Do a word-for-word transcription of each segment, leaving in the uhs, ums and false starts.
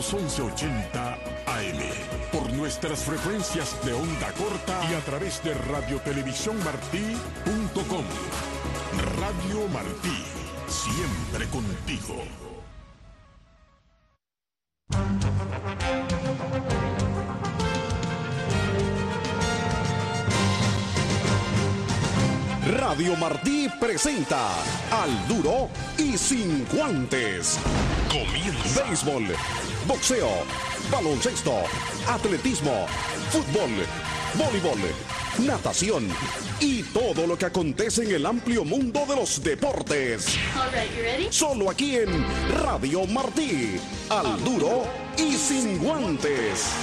los once ochenta A M, por nuestras frecuencias de onda corta y a través de radiotelevisión-martí punto com. Radio Martí, siempre contigo. Radio Martí presenta Al Duro y Sin Guantes. Comienza. Béisbol, boxeo, baloncesto, atletismo, fútbol, voleibol, natación y todo lo que acontece en el amplio mundo de los deportes. All right, you ready? Solo aquí en Radio Martí. Al Duro y Sin Guantes.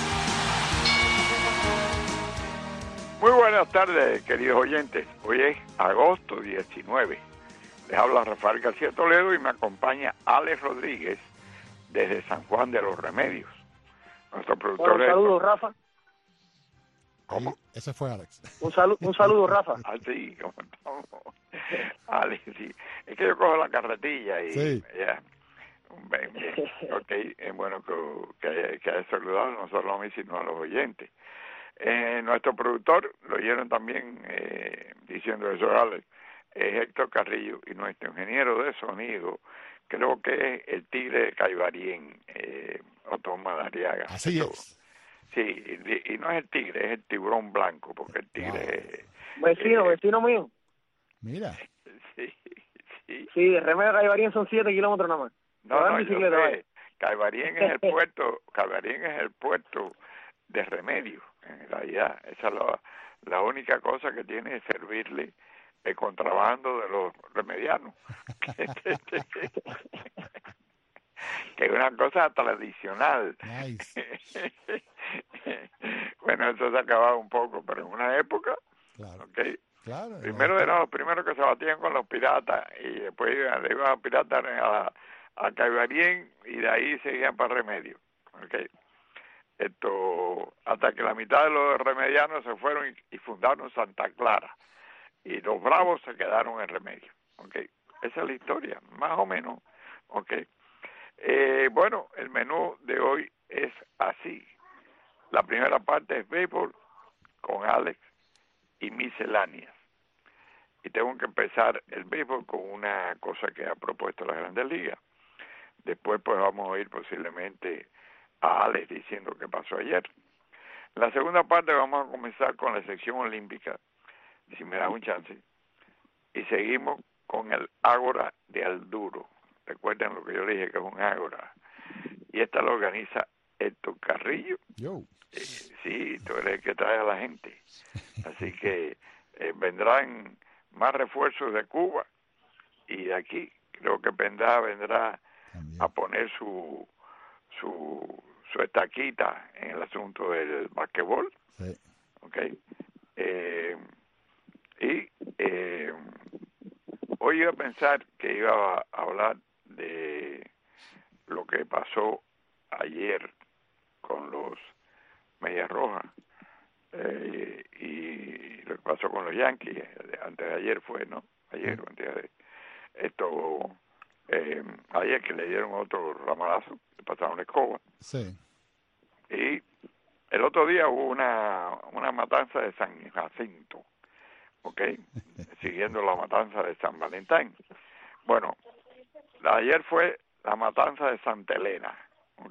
Muy buenas tardes, queridos oyentes. Hoy es agosto diecinueve. Les habla Rafael García Toledo y me acompaña Alex Rodríguez desde San Juan de los Remedios. Nuestro productor. Bueno, un saludo, Rafa. ¿Cómo? Ese fue Alex. Un, salu un saludo, Rafa. Ah, sí, ¿cómo estamos? Alex, sí. Es que yo cojo la carretilla y sí. ya. Bien, bien. Ok, es bueno que, que, que haya saludado no solo a mí, sino a los oyentes. Eh, nuestro productor, lo oyeron también eh, diciendo eso, Alex, es Héctor Carrillo, y nuestro ingeniero de sonido, creo que es el tigre de Caibarien, eh, Otto Madariaga. Así Esto, es. Sí, y, y no es el tigre, es el tiburón blanco, porque el tigre... Wow. es... Vecino, eh, vecino mío. Mira. Sí, sí. Sí, de Remedio a Caibarien son siete kilómetros nada más. No, no, yo bicicleta, sé. vale. Caibarien es el puerto, Caibarien es el puerto de Remedio, en realidad. Esa es la, la única cosa que tiene es servirle el contrabando de los remedianos. Que es una cosa tradicional. Nice. Bueno, eso se ha acabado un poco, pero en una época, Claro. okay. Claro. Primero eran los primeros que se batían con los piratas y después iban, le iban a piratas a, a Caibarien y de ahí seguían para Remedio. Okay. Esto, hasta que la mitad de los remedianos se fueron y, y fundaron Santa Clara y los bravos se quedaron en Remedio. Okay. Esa es la historia, más o menos. Okay. Eh, bueno, el menú de hoy es así. La primera parte es béisbol con Alex y misceláneas. Y tengo que empezar el béisbol con una cosa que ha propuesto la Grandes Ligas. Después pues vamos a ir posiblemente a Alex diciendo qué pasó ayer. En la segunda parte vamos a comenzar con la sección olímpica, si me das un chance. Y seguimos con el Ágora de Al Duro. Recuerden lo que yo le dije que es un ágora. Y esta lo organiza Héctor Carrillo. Yo. Eh, sí, tú eres el que trae a la gente. Así que eh, vendrán más refuerzos de Cuba y de aquí. Creo que vendrá, vendrá También. a poner su, su, su estaquita en el asunto del basquetbol. Sí. Okay. Eh, y eh, hoy iba a pensar que iba a hablar de lo que pasó ayer con los Medias Rojas eh, y lo que pasó con los Yankees antes de ayer fue, ¿no? Ayer o antes de ayer. Esto eh, ayer que le dieron otro ramalazo, le pasaron la escoba. Sí. Y el otro día hubo una una matanza de San Jacinto, ¿ok? Siguiendo la matanza de San Valentín. Bueno, la de ayer fue la matanza de Santa Elena, ¿ok?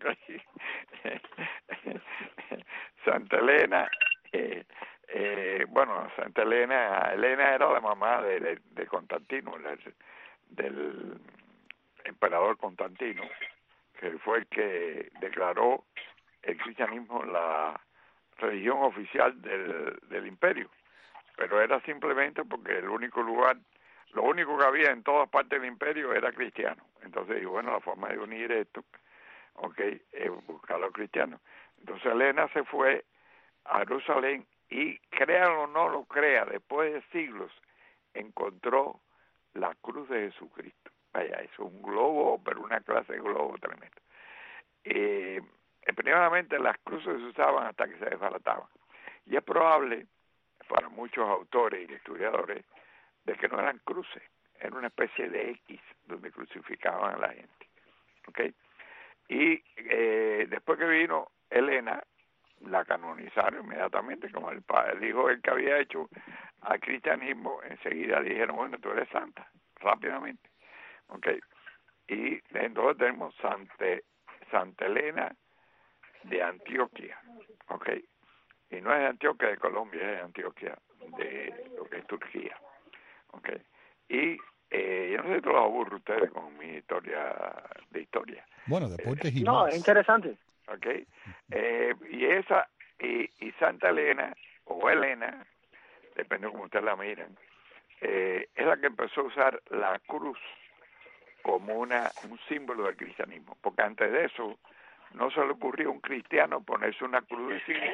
Santa Elena, eh, eh, bueno, Santa Elena, Elena era la mamá de, de, de Constantino, del, del emperador Constantino, que fue el que declaró el cristianismo la religión oficial del, del imperio, pero era simplemente porque el único lugar, lo único que había en todas partes del imperio era cristiano. Entonces, bueno, la forma de unir esto, ok, es buscar a los cristianos. Entonces Elena se fue a Jerusalén y, créanlo o no lo crea, después de siglos encontró la cruz de Jesucristo. Vaya, es un globo, pero una clase de globo tremendo. Eh, primeramente las cruces se usaban hasta que se desbarataban. Y es probable, para muchos autores y estudiadores, de que no eran cruces, era una especie de X donde crucificaban a la gente. ¿Okay? Y eh, después que vino Elena, la canonizaron inmediatamente, como el padre dijo el que había hecho al cristianismo, enseguida dijeron, bueno, tú eres santa, rápidamente. Okay. Y entonces tenemos Santa, Santa Elena de Antioquia, okay. Y no es de Antioquia de Colombia, es de Antioquia de lo que es Turquía, okay. Y eh, yo no sé si tú los aburro ustedes con mi historia de historia. Bueno, deportes eh, y No, más. es interesante. Okay. Eh, y esa y, y Santa Elena o Elena, depende de cómo ustedes la miren, eh, es la que empezó a usar la cruz como una un símbolo del cristianismo, porque antes de eso no se le ocurrió a un cristiano ponerse una cruz de símbolo.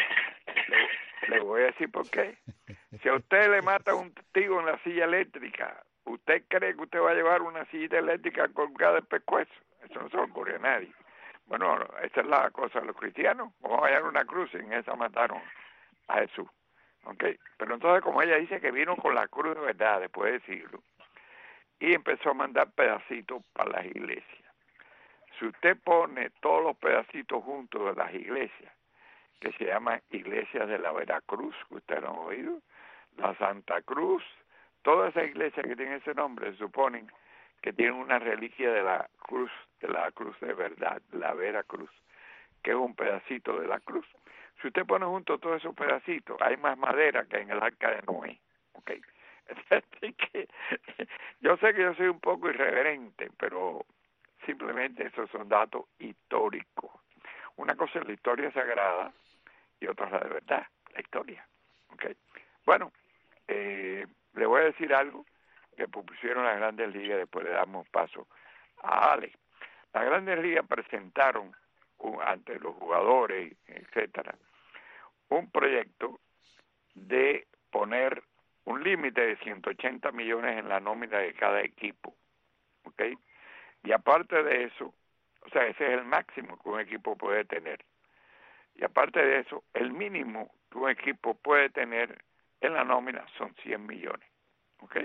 Le, le voy a decir por qué. Si a usted le mata un testigo en la silla eléctrica, ¿usted cree que usted va a llevar una silla eléctrica colgada del pescuezo? Eso no se le ocurrió a nadie. Bueno, esa es la cosa de los cristianos. Vamos a hallar una cruz y en esa mataron a Jesús. ¿Okay? Pero entonces, como ella dice que vino con la cruz de verdad después de siglos, y empezó a mandar pedacitos para las iglesias. Si usted pone todos los pedacitos juntos de las iglesias, que se llaman iglesias de la Veracruz, que ustedes lo han oído, la Santa Cruz, todas esas iglesias que tienen ese nombre se suponen que tienen una reliquia de la cruz, de la cruz de verdad, la Veracruz, que es un pedacito de la cruz. Si usted pone junto todos esos pedacitos, hay más madera que en el arca de Noé, ¿ok? Así que yo sé que yo soy un poco irreverente, pero simplemente esos son datos históricos. Una cosa es la historia sagrada y otra es la de verdad, la historia, ¿ok? Bueno, eh, le voy a decir algo que propusieron las Grandes Ligas, después le damos paso a Alex. Las Grandes Ligas presentaron un, ante los jugadores, etcétera, un proyecto de poner un límite de ciento ochenta millones en la nómina de cada equipo, ¿ok? Y aparte de eso, o sea, ese es el máximo que un equipo puede tener. Y aparte de eso, el mínimo que un equipo puede tener en la nómina son cien millones, ¿ok?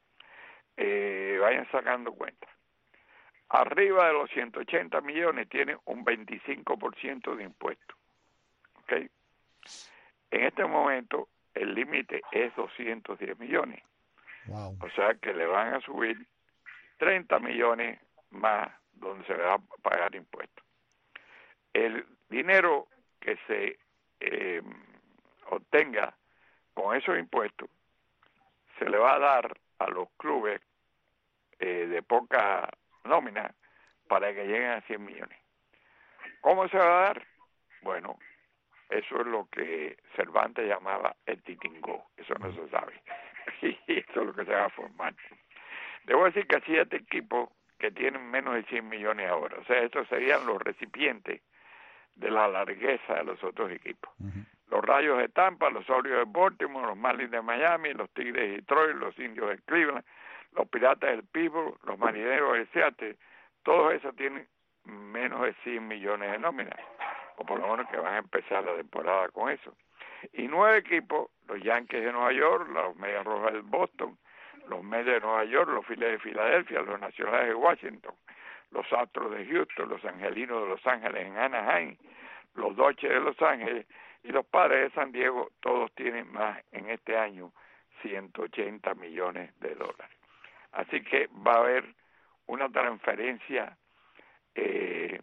Eh, vayan sacando cuenta. Arriba de los ciento ochenta millones tiene un veinticinco por ciento de impuestos, ¿ok? En este momento el límite es doscientos diez millones. Wow. O sea que le van a subir treinta millones más donde se le va a pagar impuestos. El dinero que se eh, obtenga con esos impuestos se le va a dar a los clubes eh, de poca nómina para que lleguen a cien millones. ¿Cómo se va a dar? Bueno, eso es lo que Cervantes llamaba el titingó, eso no se sabe, y eso es lo que se va a formar. Debo decir que hay siete equipos que tienen menos de cien millones ahora, o sea, estos serían los recipientes de la largueza de los otros equipos. Uh-huh. Los Rayos de Tampa, los Orioles de Baltimore, los Marlins de Miami, los Tigres de Detroit, los Indios de Cleveland, los Piratas del Pittsburgh, los Marineros de Seattle, todos esos tienen menos de cien millones de nóminas, o por lo menos que van a empezar la temporada con eso. Y nueve equipos, los Yankees de Nueva York, los Medias Rojas de Boston, los Mets de Nueva York, los Phillies de Filadelfia, los Nacionales de Washington, los Astros de Houston, los Angelinos de Los Ángeles en Anaheim, los Dodgers de Los Ángeles y los Padres de San Diego, todos tienen más en este año ciento ochenta millones de dólares. Así que va a haber una transferencia eh,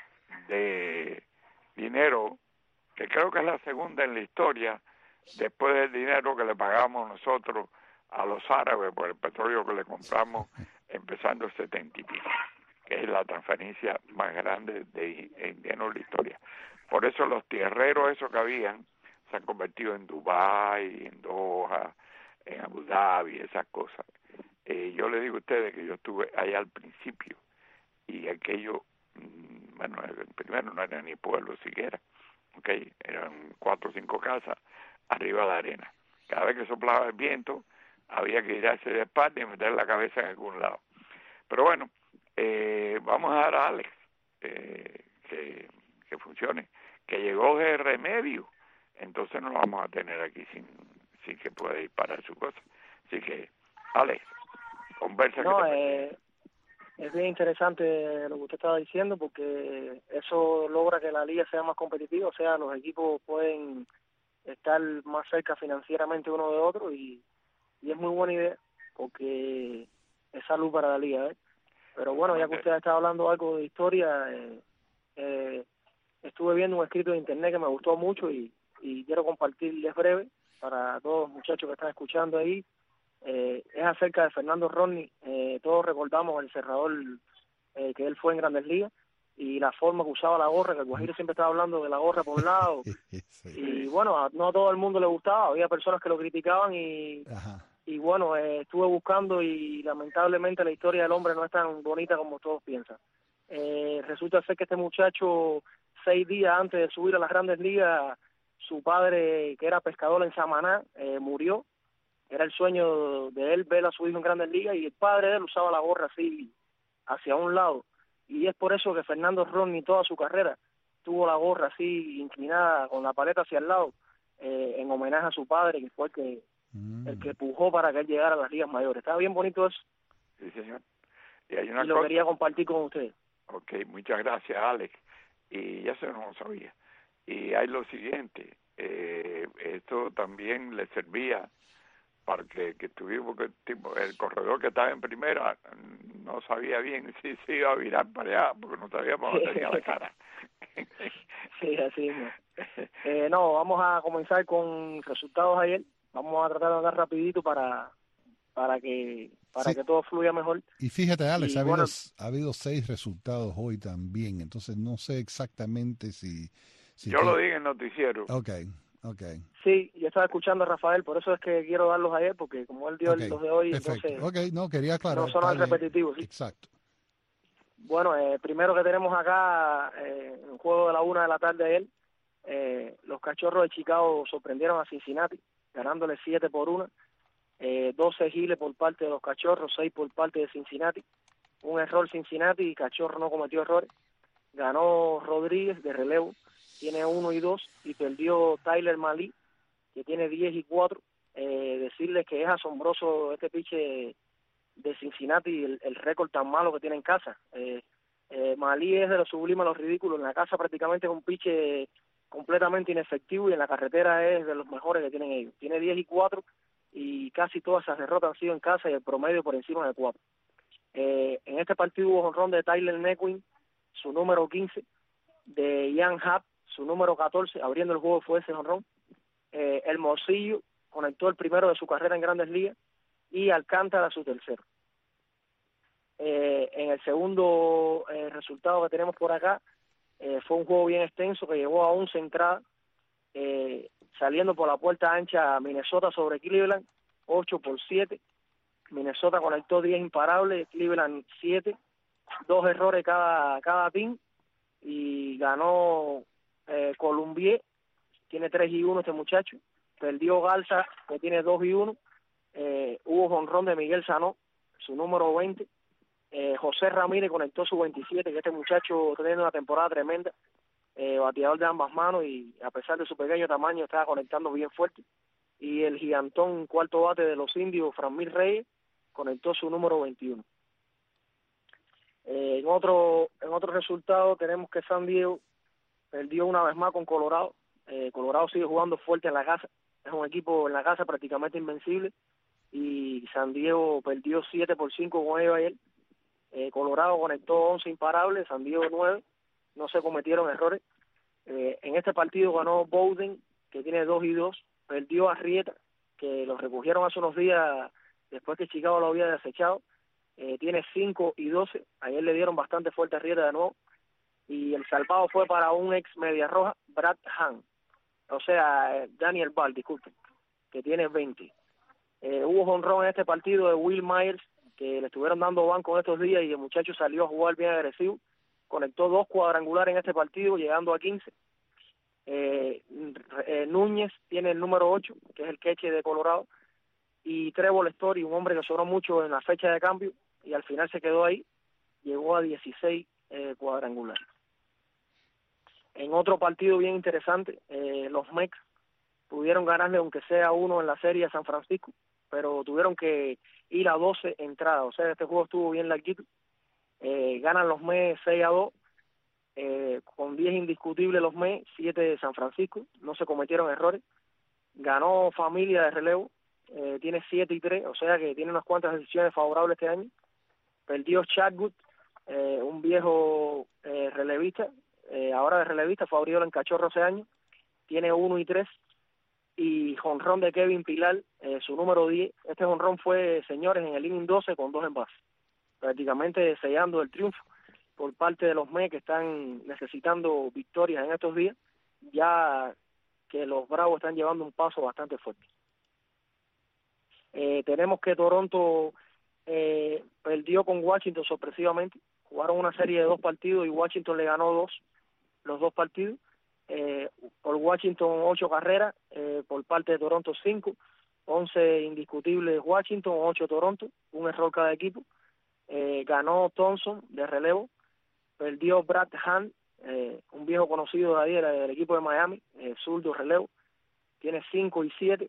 de dinero que creo que es la segunda en la historia después del dinero que le pagamos nosotros a los árabes por el petróleo que le compramos empezando el setenta y pico, que es la transferencia más grande de dinero en la historia. Por eso los tierreros esos que habían se han convertido en Dubái, en Doha, en Abu Dhabi, esas cosas. Eh, yo le digo a ustedes que yo estuve allá al principio y aquello, mmm, bueno, primero no era ni pueblo siquiera, okay, eran cuatro o cinco casas arriba de la arena. Cada vez que soplaba el viento había que irse de espalda y meter la cabeza en algún lado. Pero bueno, eh, vamos a dar a Alex eh, que, que funcione, que llegó de remedio, entonces no lo vamos a tener aquí sin, sin que pueda ir para su cosa. Así que, Alex, conversa. No, que eh, es bien interesante lo que usted estaba diciendo, porque eso logra que la liga sea más competitiva, o sea, los equipos pueden estar más cerca financieramente uno de otro, y, y es muy buena idea, porque es salud para la liga, ¿eh? Pero bueno, ya que usted está hablando algo de historia, eh, eh, estuve viendo un escrito de internet que me gustó mucho y, y quiero compartirles breve para todos los muchachos que están escuchando ahí. Eh, es acerca de Fernando Rodney. Eh, todos recordamos el cerrador eh, que él fue en Grandes Ligas y la forma que usaba la gorra, que el Guajiro siempre estaba hablando de la gorra por un lado. Sí. Y bueno, a, no a todo el mundo le gustaba, había personas que lo criticaban y, Ajá. y bueno, eh, estuve buscando y lamentablemente la historia del hombre no es tan bonita como todos piensan. Eh, resulta ser que este muchacho, seis días antes de subir a las Grandes Ligas, su padre, que era pescador en Samaná, eh, murió. Era el sueño de él ver a su hijo en Grandes Ligas, y el padre de él usaba la gorra así hacia un lado, y es por eso que Fernando Rodney toda su carrera tuvo la gorra así inclinada con la paleta hacia el lado, eh, en homenaje a su padre, que fue el que mm. el que pujó para que él llegara a las ligas mayores. Estaba bien bonito eso. Sí, señor. Y, hay una y lo cosa... quería compartir con ustedes. Ok, muchas gracias, Alex. Y ya se no lo sabía. Y hay lo siguiente, eh, esto también le servía para que, que tuvimos que tipo, el corredor que estaba en primera no sabía bien si se iba a virar para allá porque no sabía por dónde tenía la cara. Sí, así mismo. Eh, no, vamos a comenzar con resultados ayer. Vamos a tratar de andar rapidito para para que para sí. que todo fluya mejor. Y fíjate, Alex, y, ha, bueno, habido, ha habido seis resultados hoy también, entonces no sé exactamente si... si yo te... lo dije en el noticiero. Okay. Okay. Sí, yo estaba escuchando a Rafael, por eso es que quiero darlos ayer, porque como él dio okay. los de hoy, Perfecto. entonces okay. no, quería aclarar, no son repetitivos. ¿Sí? Exacto. Bueno, eh, primero que tenemos acá, eh, un juego de la una de la tarde ayer, eh, los Cachorros de Chicago sorprendieron a Cincinnati, ganándole siete por una, eh, doce giles por parte de los Cachorros, seis por parte de Cincinnati, un error Cincinnati y Cachorro no cometió errores, ganó Rodríguez de relevo, tiene uno y dos, y perdió Tyler Malí, que tiene diez y cuatro. Eh, decirles que es asombroso este piche de Cincinnati, el, el récord tan malo que tiene en casa. Eh, eh, Malí es de lo sublime a lo ridículo. En la casa prácticamente es un piche completamente inefectivo, y en la carretera es de los mejores que tienen ellos. Tiene diez y cuatro, y casi todas esas derrotas han sido en casa, y el promedio por encima de cuatro. Eh, en este partido hubo jonrón de Tyler Nequin, su número quince, de Ian Happ, su número catorce, abriendo el juego fue ese jonrón. Eh, el Morcillo conectó el primero de su carrera en Grandes Ligas, y Alcántara su tercero. Eh, en el segundo eh, resultado que tenemos por acá, eh, fue un juego bien extenso que llevó a once entradas, eh, saliendo por la puerta ancha Minnesota sobre Cleveland, ocho por siete. Minnesota conectó diez imparables, Cleveland siete, dos errores cada, cada team, y ganó eh, Colombier, tiene tres y uno este muchacho, perdió Garza, que tiene dos y uno, eh, hubo jonrón de Miguel Sanó, su número veinte, eh, José Ramírez conectó su veintisiete, que este muchacho está teniendo una temporada tremenda, eh, bateador de ambas manos, y a pesar de su pequeño tamaño estaba conectando bien fuerte, y el gigantón cuarto bate de los Indios, Franmil Reyes, conectó su número veintiuno. Eh, en otro en otro resultado tenemos que San Diego perdió una vez más con Colorado. eh, Colorado sigue jugando fuerte en la casa, es un equipo en la casa prácticamente invencible, y San Diego perdió siete por cinco con ellos ayer. eh, Colorado conectó once imparables, San Diego nueve, no se cometieron errores. Eh, en este partido ganó Bowden, que tiene dos y dos, perdió a Arrieta, que lo recogieron hace unos días después que Chicago lo había desechado, eh, tiene cinco y doce, ayer le dieron bastante fuerte a Arrieta de nuevo, y el salvado fue para un ex media roja, Brad Hahn, o sea, Daniel Ball, disculpen, que tiene veinte. Eh, hubo jonrón en este partido de Will Myers, que le estuvieron dando banco en estos días, y el muchacho salió a jugar bien agresivo, conectó dos cuadrangulares en este partido, llegando a quince. Eh, eh, Núñez tiene el número ocho, que es el catcher de Colorado, y Trevor Story, un hombre que sobró mucho en la fecha de cambio, y al final se quedó ahí, llegó a dieciséis eh, cuadrangulares. En otro partido bien interesante, eh, los Mex pudieron ganarle aunque sea uno en la serie a San Francisco, pero tuvieron que ir a doce entradas, o sea, este juego estuvo bien larguito. Eh, ganan los Mets seis a dos, eh, con diez indiscutibles los Mets, siete de San Francisco, no se cometieron errores. Ganó Familia de relevo, eh, tiene siete y tres, o sea que tiene unas cuantas decisiones favorables este año. Perdió Chatwood, eh, un viejo eh, relevista, eh, ahora de relevista, fue abrido en Cachorro hace años, tiene uno y tres. Y jonrón de Kevin Pilar, eh, su número diez. Este jonrón fue, señores, en el inning doce con dos envases, prácticamente sellando el triunfo por parte de los Mets, que están necesitando victorias en estos días, ya que los Bravos están llevando un paso bastante fuerte. Eh, tenemos que Toronto eh, perdió con Washington sorpresivamente, jugaron una serie de dos partidos y Washington le ganó dos, los dos partidos. Eh, por Washington ocho carreras, eh, por parte de Toronto cinco, once indiscutibles Washington, ocho Toronto, un error cada equipo. Eh, ganó Thompson de relevo, perdió Brad Hand, eh, un viejo conocido de ahí del, del equipo de Miami, eh, zurdo relevo, tiene cinco y siete.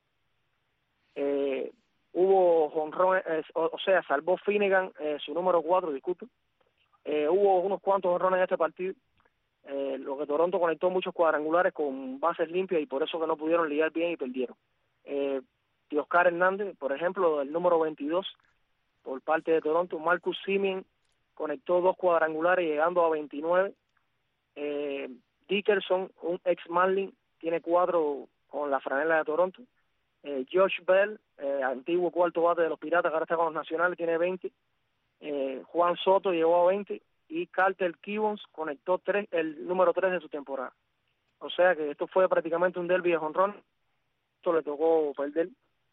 Eh, hubo jonrón, eh, o, o sea, salvó Finnegan, eh, su número cuatro, disculpe. Eh, hubo unos cuantos jonrones en este partido. Eh, lo que Toronto conectó muchos cuadrangulares con bases limpias y por eso que no pudieron lidiar bien y perdieron. Eh, Oscar Hernández, por ejemplo, el número veintidós, por parte de Toronto. Marcus Semien conectó dos cuadrangulares llegando a veintinueve. Eh, Dickerson, un ex Marlin, tiene cuatro con la franela de Toronto. Eh, Josh Bell, eh, antiguo cuarto bate de los Piratas, que ahora está con los Nacionales, tiene veinte. Eh, Juan Soto llegó a veinte. Y Carter Gibbons conectó tres, el número tres de su temporada. O sea que esto fue prácticamente un derbi de jonrón. Esto le tocó perder,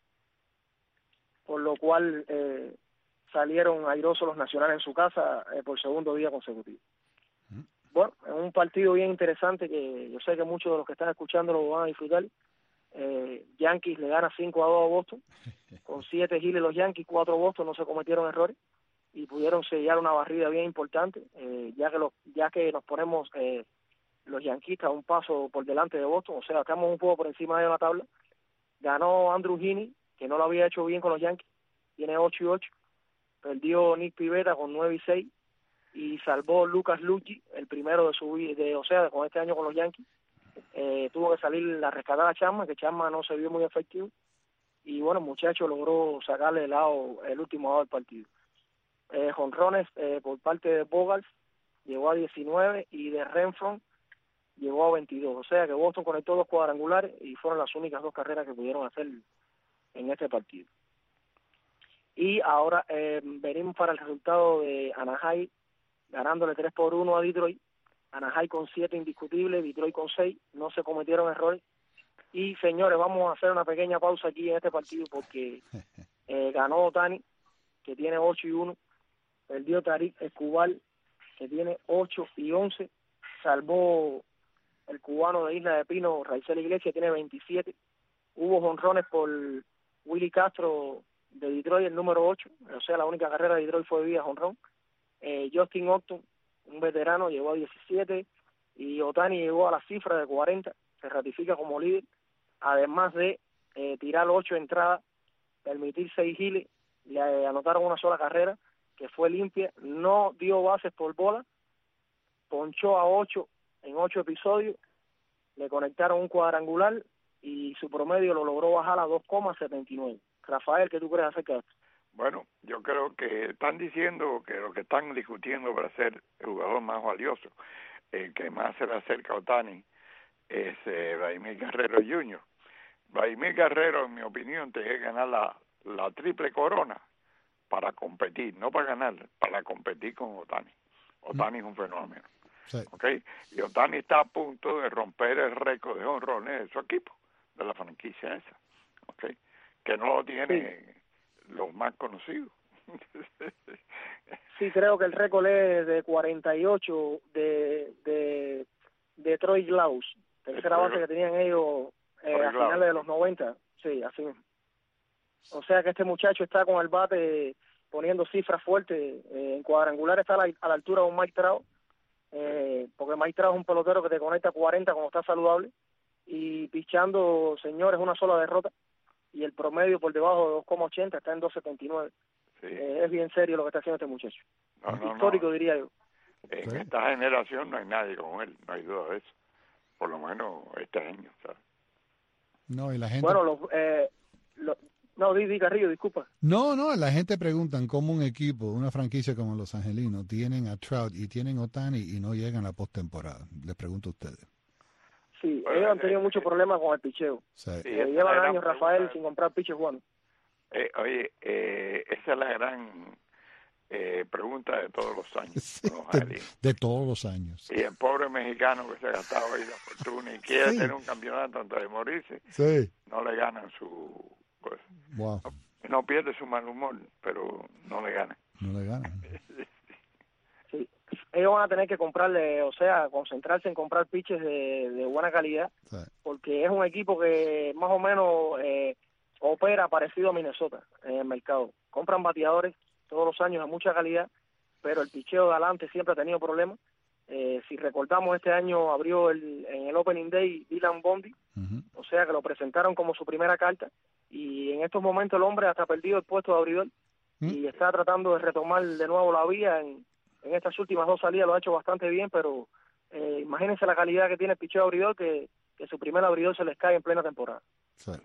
por lo cual eh, salieron airosos los Nacionales en su casa eh, por segundo día consecutivo. Bueno, es un partido bien interesante que yo sé que muchos de los que están escuchando lo van a disfrutar. Eh, Yankees le gana cinco a dos a Boston, con siete giles los Yankees, cuatro Boston, no se cometieron errores y pudieron sellar una barrida bien importante, eh, ya que los, ya que nos ponemos eh, los yanquistas un paso por delante de Boston, o sea, estamos un poco por encima de la tabla. Ganó Andrew Heaney, que no lo había hecho bien con los Yankees, tiene ocho y ocho. Perdió Nick Pivetta con nueve y seis, y salvó Lucas Luigi, el primero de su de, o sea, con este año con los Yankees. Eh, tuvo que salir la rescatada Chapman, que Chapman no se vio muy efectivo, y bueno, el muchacho logró sacarle el lado, el último lado del partido. Eh, jonrones eh, por parte de Bogaerts llegó a diecinueve y de Renfroe llegó a veintidós, o sea que Boston conectó dos cuadrangulares y fueron las únicas dos carreras que pudieron hacer en este partido. Y ahora eh, venimos para el resultado de Anaheim ganándole tres por uno a Detroit. Anaheim con siete indiscutibles, Detroit con seis, no se cometieron errores. Y señores, vamos a hacer una pequeña pausa aquí en este partido porque eh, ganó Ohtani, que tiene ocho y uno, perdió Tarik Escobar, que tiene ocho y once, salvó el cubano de Isla de Pino, Raizel Iglesias, tiene veintisiete. Hubo jonrones por Willy Castro de Detroit, el número ocho, o sea, la única carrera de Detroit fue vía jonrón. Eh, Justin Upton, un veterano, llegó a diecisiete, y Ohtani llegó a la cifra de cuarenta, se ratifica como líder, además de eh, tirar ocho entradas, permitir seis giles, le eh, anotaron una sola carrera, que fue limpia, no dio bases por bola, ponchó a ocho en ocho episodios, le conectaron un cuadrangular y su promedio lo logró bajar a dos coma setenta y nueve. Rafael, ¿qué tú crees acerca de esto? Bueno, yo creo que están diciendo que lo que están discutiendo para ser el jugador más valioso, el que más se le acerca a Ohtani, es eh, Vladimir Guerrero junior Vladimir Guerrero, en mi opinión, tiene que ganar la, la triple corona para competir, no para ganar, para competir con Ohtani. Ohtani mm. es un fenómeno. Sí. ¿Okay? Y Ohtani está a punto de romper el récord de honrones de su equipo, de la franquicia esa, ¿okay? Que no lo tiene sí. los más conocidos. Sí, creo que el récord es de cuarenta y ocho de, de, de Troy Glaus, tercera base que tenían ellos eh, a finales de los noventa. Sí, así mismo. O sea que este muchacho está con el bate poniendo cifras fuertes. Eh, en cuadrangular está a la, a la altura de un Mike Trout, eh, porque Mike Trout es un pelotero que te conecta cuarenta cuando está saludable, y pichando, señores, una sola derrota, y el promedio por debajo de dos coma ochenta está en dos setenta y nueve. Sí. Eh, es bien serio lo que está haciendo este muchacho. No, no, Histórico, no. diría yo. En Sí. esta generación no hay nadie como él, no hay duda de eso. Por lo menos este año, ¿sabes? No, y la gente... Bueno, los, eh, lo- no, di, di Carrillo, disculpa. No, no, la gente preguntan cómo un equipo, una franquicia como los Angelinos, tienen a Trout y tienen a Ohtani y no llegan a la postemporada. Les pregunto a ustedes. Sí, Bueno, ellos han eh, tenido eh, muchos problemas con el picheo. O sea, Sí, Eh, esa es la llevan gran años pregunta. Rafael sin comprar piches jugando. Eh, oye, eh, esa es la gran eh, pregunta de todos los años. sí, con los de, angelinos. de todos los años. Y el pobre mexicano que se ha gastado ahí la fortuna y quiere Sí. tener un campeonato antes de morirse, Sí, no le ganan su... Pues, wow, no pierde su mal humor, pero no le ganan. no le ganan. Sí. Ellos van a tener que comprarle, o sea, concentrarse en comprar pitches de, de buena calidad, O sea, porque es un equipo que más o menos eh, opera parecido a Minnesota en el mercado. Compran bateadores todos los años de mucha calidad, pero el picheo de adelante siempre ha tenido problemas. Eh, si recordamos, este año abrió el, en el Opening Day Dylan Bundy, ujú. o sea que lo presentaron como su primera carta, y en estos momentos el hombre hasta perdido el puesto de abridor ¿Mm? y está tratando de retomar de nuevo la vía. En, en estas últimas dos salidas lo ha hecho bastante bien, pero eh, imagínense la calidad que tiene el picheo abridor, que, que su primer abridor se les cae en plena temporada. O sea,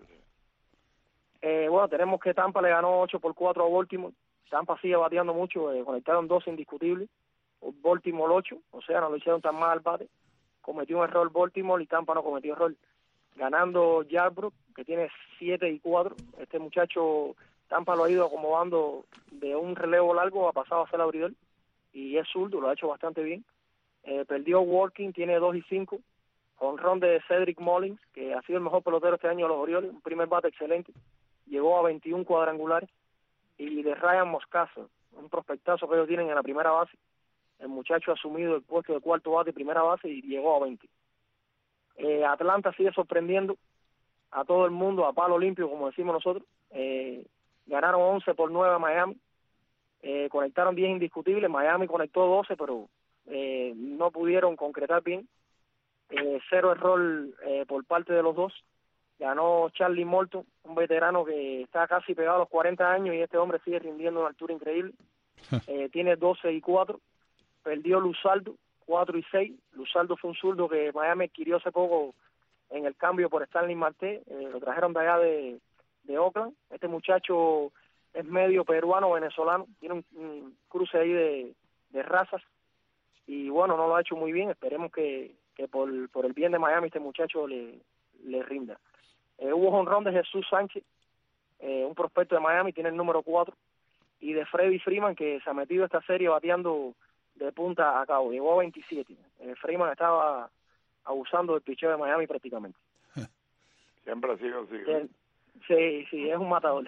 Eh, bueno, tenemos que Tampa le ganó ocho por cuatro a Baltimore. Tampa sigue bateando mucho, eh, conectaron dos indiscutibles. Baltimore ocho, o sea, no lo hicieron tan mal al bate. Cometió un error Baltimore y Tampa no cometió error. Ganando Yarbrough, que tiene siete y cuatro. Este muchacho, Tampa lo ha ido acomodando de un relevo largo, ha pasado a ser abridor. Y es zurdo, lo ha hecho bastante bien. Eh, perdió Walking, tiene dos y cinco. Jonrón de Cedric Mullins, que ha sido el mejor pelotero este año de los Orioles, un primer bate excelente. Llegó a veintiún cuadrangulares. Y de Ryan Moscaso, un prospectazo que ellos tienen en la primera base. El muchacho ha asumido el puesto de cuarto bate y primera base y llegó a veinte. Eh, Atlanta sigue sorprendiendo a todo el mundo a palo limpio, como decimos nosotros. Eh, ganaron once por nueve a Miami. Eh, conectaron diez indiscutibles. Miami conectó doce, pero eh, no pudieron concretar bien. Eh, cero error eh, por parte de los dos. Ganó Charlie Morton, un veterano que está casi pegado a los cuarenta años y este hombre sigue rindiendo a una altura increíble. Eh, tiene doce y cuatro. Perdió Luzardo, cuatro y seis. Luzardo fue un zurdo que Miami adquirió hace poco en el cambio por Stanley Marte. Eh, lo trajeron de allá de, de Oakland. Este muchacho es medio peruano-venezolano. Tiene un, un cruce ahí de, de razas. Y bueno, no lo ha hecho muy bien. Esperemos que, que por, por el bien de Miami este muchacho le, le rinda. Eh, hubo jonrón de Jesús Sánchez, eh, un prospecto de Miami, tiene el número cuatro, y de Freddie Freeman, que se ha metido esta serie bateando de punta a cabo, llegó a veintisiete. Eh, Freeman estaba abusando del picheo de Miami prácticamente. Siempre ha sido así. Eh, sí, sí, es un matador.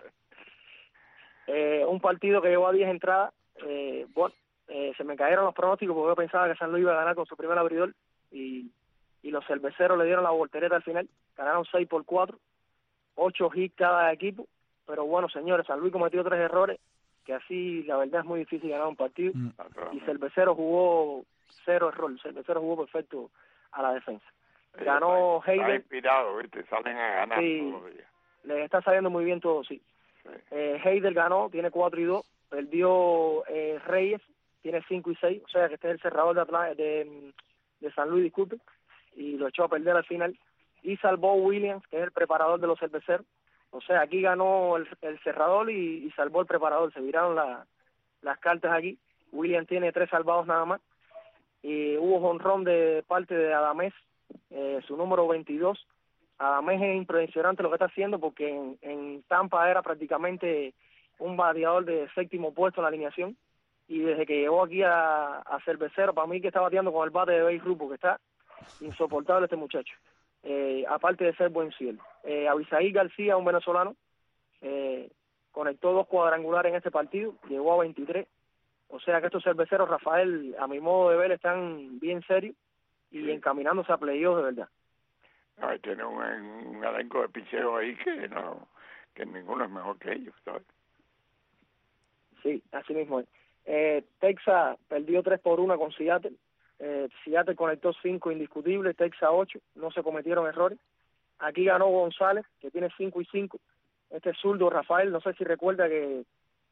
eh, un partido que llevó a diez entradas, eh, bueno, eh, se me cayeron los pronósticos porque yo pensaba que San Luis iba a ganar con su primer abridor, y y los cerveceros le dieron la voltereta al final, ganaron seis por cuatro, ocho hits cada equipo, pero bueno, señores, San Luis cometió tres errores, que así la verdad es muy difícil ganar un partido, Mm. y Cervecero jugó cero error, Cervecero jugó perfecto a la defensa. Ganó Está Heider, inspirado, ¿viste? Salen a ganar Sí. todos los días. les está saliendo muy bien todo, sí. Sí. Eh, Heider ganó, tiene cuatro y dos, perdió eh, Reyes, tiene cinco y seis, o sea que este es el cerrador de, Atla- de, de San Luis, disculpe, y lo echó a perder al final. Y salvó Williams, que es el preparador de los cerveceros. O sea, aquí ganó el, el cerrador y, y salvó el preparador. Se viraron la, las cartas aquí. Williams tiene tres salvados nada más. Y hubo jonrón de parte de Adamés, eh, su número veintidós. Adamés es impresionante lo que está haciendo, porque en, en Tampa era prácticamente un bateador de séptimo puesto en la alineación. Y desde que llegó aquí a, a Cervecero, para mí que está bateando con el bate de Babe Ruth, porque está insoportable este muchacho, eh, aparte de ser buen cielo. Eh, Abisaí García, un venezolano, eh, conectó dos cuadrangulares en este partido, llegó a veintitrés. O sea que estos cerveceros, Rafael, a mi modo de ver, están bien serios y Sí. encaminándose a playoffs de verdad. No, y tiene un, un elenco de picheo ahí que no, que ninguno es mejor que ellos, ¿sabes? Sí, así mismo es. Eh, Texas perdió tres por uno con Seattle. Eh, Seattle conectó cinco indiscutibles, Texas ocho, no se cometieron errores. Aquí ganó González, que tiene cinco y cinco. Este zurdo, Rafael, no sé si recuerda que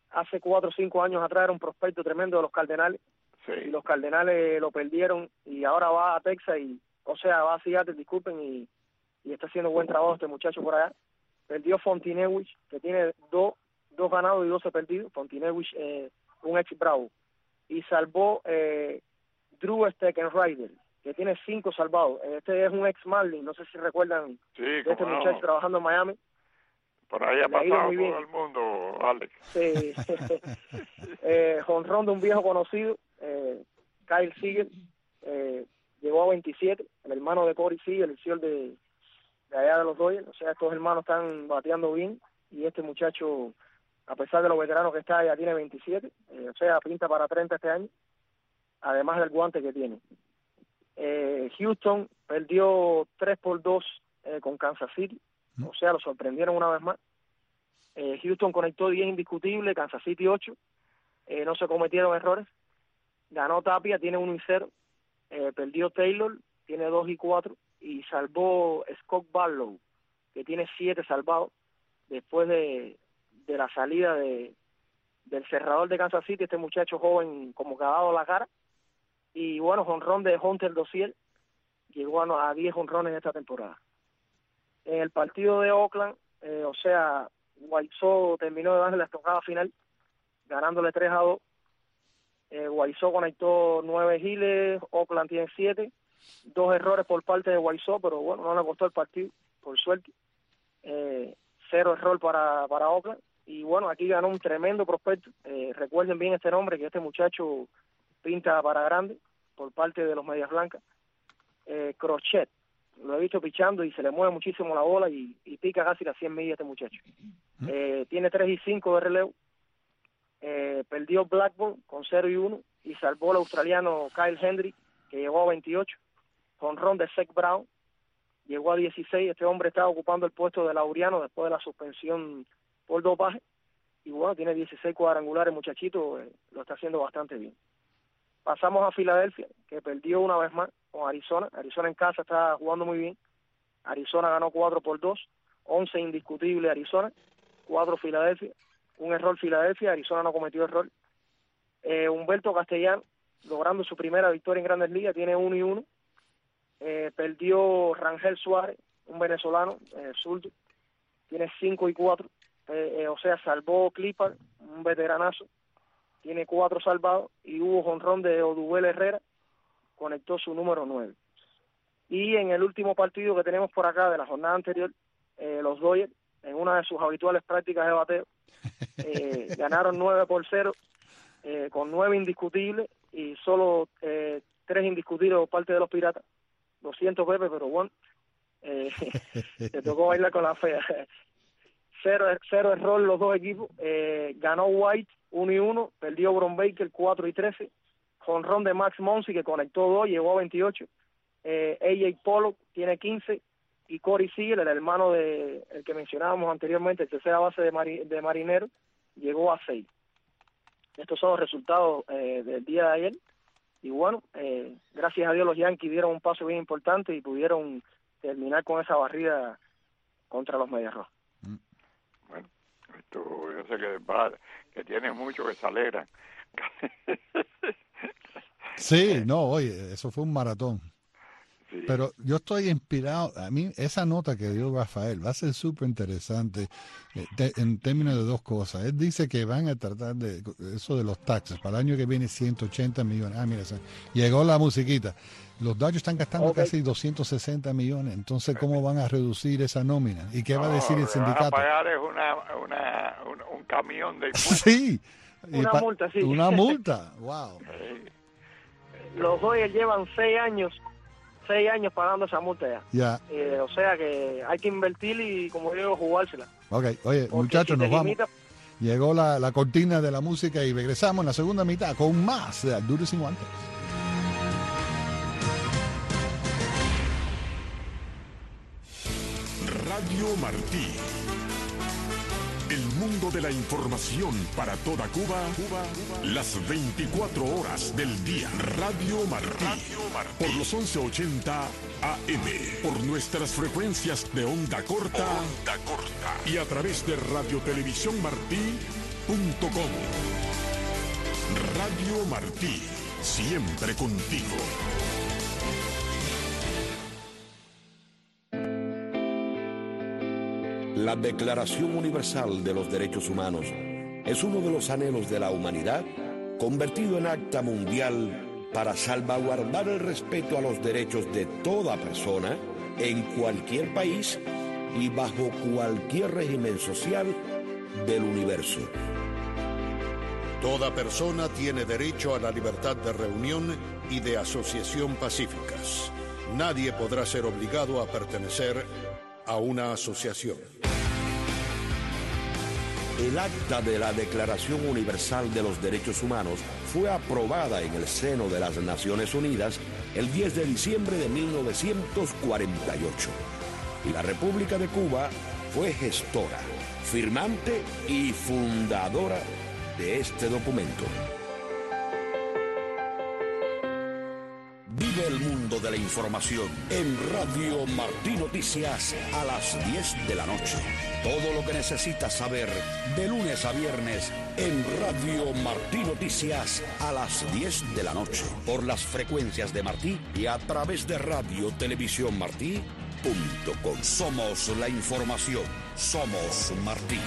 hace cuatro o cinco años atrás era un prospecto tremendo de los Cardenales, Sí. y los Cardenales lo perdieron, y ahora va a Texas, y o sea, va a Seattle, disculpen, y, y está haciendo buen trabajo este muchacho por allá. Perdió Fontinewicz, que tiene dos, dos ganados y doce perdidos. Fontinewicz, eh, un ex Bravo. Y salvó eh, Drew Steckenrider, que tiene cinco salvados. Este es un ex Marlin, no sé si recuerdan Sí, de este cómo no. muchacho trabajando en Miami. Por ahí ha Le ha ido pasado muy bien. todo el mundo, Alex. Sí. eh, jonrón de un viejo conocido, eh, Kyle Seager, eh, llegó a veintisiete, el hermano de Corey Seager, el señor de, de allá de los Dodgers. O sea, estos hermanos están bateando bien, y este muchacho, a pesar de los veteranos que está, ya tiene veintisiete, eh, o sea, pinta para treinta este año, además del guante que tiene. Eh, Houston perdió tres por dos eh, con Kansas City, o sea, lo sorprendieron una vez más. Eh, Houston conectó diez indiscutibles, Kansas City ocho, eh, no se cometieron errores. Ganó Tapia, tiene uno y cero. Eh, perdió Taylor, tiene dos y cuatro, y salvó Scott Barlow, que tiene siete salvados después de, de la salida de del cerrador de Kansas City, este muchacho joven como que ha dado la cara. Y bueno, jonrón de Hunter Dozier, llegó a, a diez jonrones esta temporada. En el partido de Oakland, eh, o sea, White Sox terminó de darle la estocada final, ganándole tres a dos. Eh, White Sox conectó nueve giles, Oakland tiene siete, dos errores por parte de White Sox, pero bueno, no le costó el partido, por suerte. Eh, cero error para, para Oakland, y bueno, aquí ganó un tremendo prospecto. Eh, recuerden bien este nombre, que este muchacho pinta para grande, por parte de los Medias Blancas. Eh, Crochet, lo he visto pichando y se le mueve muchísimo la bola, y, y pica casi las cien millas este muchacho. Eh, tiene tres y cinco de relevo. Eh, perdió Blackburn con cero y uno, y salvó el australiano Kyle Hendry, que llegó a veintiocho. Jonrón de Zach Brown, llegó a dieciséis. Este hombre está ocupando el puesto de Laureano después de la suspensión por dopaje, y bueno, tiene dieciséis cuadrangulares, muchachito, eh, lo está haciendo bastante bien. Pasamos a Filadelfia, que perdió una vez más con Arizona. Arizona en casa está jugando muy bien. Arizona ganó cuatro por dos, once indiscutible Arizona, cuatro Filadelfia, un error Filadelfia, Arizona no cometió error. Eh, Humberto Castellano, logrando su primera victoria en Grandes Ligas, tiene uno y uno. Eh, perdió Rangel Suárez, un venezolano, eh, zurdo, tiene cinco y cuatro. Eh, eh, o sea, salvó Clippard, un veteranazo, tiene cuatro salvados, y hubo jonrón de Odubel Herrera, conectó su número nueve. Y en el último partido que tenemos por acá de la jornada anterior, eh, los Dodgers, en una de sus habituales prácticas de bateo, eh, ganaron nueve por cero, eh, con nueve indiscutibles, y solo eh, tres indiscutibles por parte de los Piratas. Lo siento, Pepe, pero bueno, eh, te tocó bailar con la fea. Cero, cero error los dos equipos. Eh, ganó White uno y uno, perdió Bron Baker cuatro y trece, jonrón de Max Muncy, que conectó dos, llegó a veintiocho. eh, A J Pollock tiene quince, y Corey Seager, el hermano de el que mencionábamos anteriormente, el tercera base de, Mari, de Marinero, llegó a seis. Estos son los resultados eh, del día de ayer, y bueno, eh, gracias a Dios los Yankees dieron un paso bien importante y pudieron terminar con esa barrida contra los Medias Rojas. Bueno, esto, yo sé que, va, que tiene mucho que se alegran. Sí, no, oye, eso fue un maratón. Sí. Pero yo estoy inspirado, a mí esa nota que dio Rafael va a ser súper interesante eh, te, en términos de dos cosas. Él dice que van a tratar de eso de los taxes, para el año que viene ciento ochenta millones. Ah, mira, llegó la musiquita. Los Dodgers están gastando okay. casi doscientos sesenta millones, entonces ¿cómo van a reducir esa nómina? ¿Y qué no, va a decir el sindicato? Van a pagar es una, una, un, un camión de impuestos. Sí. Una pa- multa, sí. Una multa, wow. Sí. Los Dodgers llevan seis años seis años pagando esa multa ya. Ya. Eh, o sea que hay que invertir y, como digo, jugársela. Ok, oye, Porque muchachos, si nos vamos. Limita... Llegó la, la cortina de la música y regresamos en la segunda mitad con más de Al Duro y Sin Guantes. Radio Martí. El mundo de la información para toda Cuba, Cuba, Cuba, las veinticuatro horas del día. Radio Martí, Radio Martí. Por los once ochenta A M, por nuestras frecuencias de onda corta, onda corta, y a través de Radio Televisión Martí punto com. Radio Martí, siempre contigo. La Declaración Universal de los Derechos Humanos es uno de los anhelos de la humanidad convertido en acta mundial para salvaguardar el respeto a los derechos de toda persona en cualquier país y bajo cualquier régimen social del universo. Toda persona tiene derecho a la libertad de reunión y de asociación pacíficas. Nadie podrá ser obligado a pertenecer a una asociación. El acta de la Declaración Universal de los Derechos Humanos fue aprobada en el seno de las Naciones Unidas el diez de diciembre de mil novecientos cuarenta y ocho. Y la República de Cuba fue gestora, firmante y fundadora de este documento. Vive el mundo de la información en Radio Martí Noticias a las diez de la noche. Todo lo que necesitas saber de lunes a viernes en Radio Martí Noticias a las diez de la noche. Por las frecuencias de Martí y a través de Radio Televisión Martí punto com. Somos la información. Somos Martí.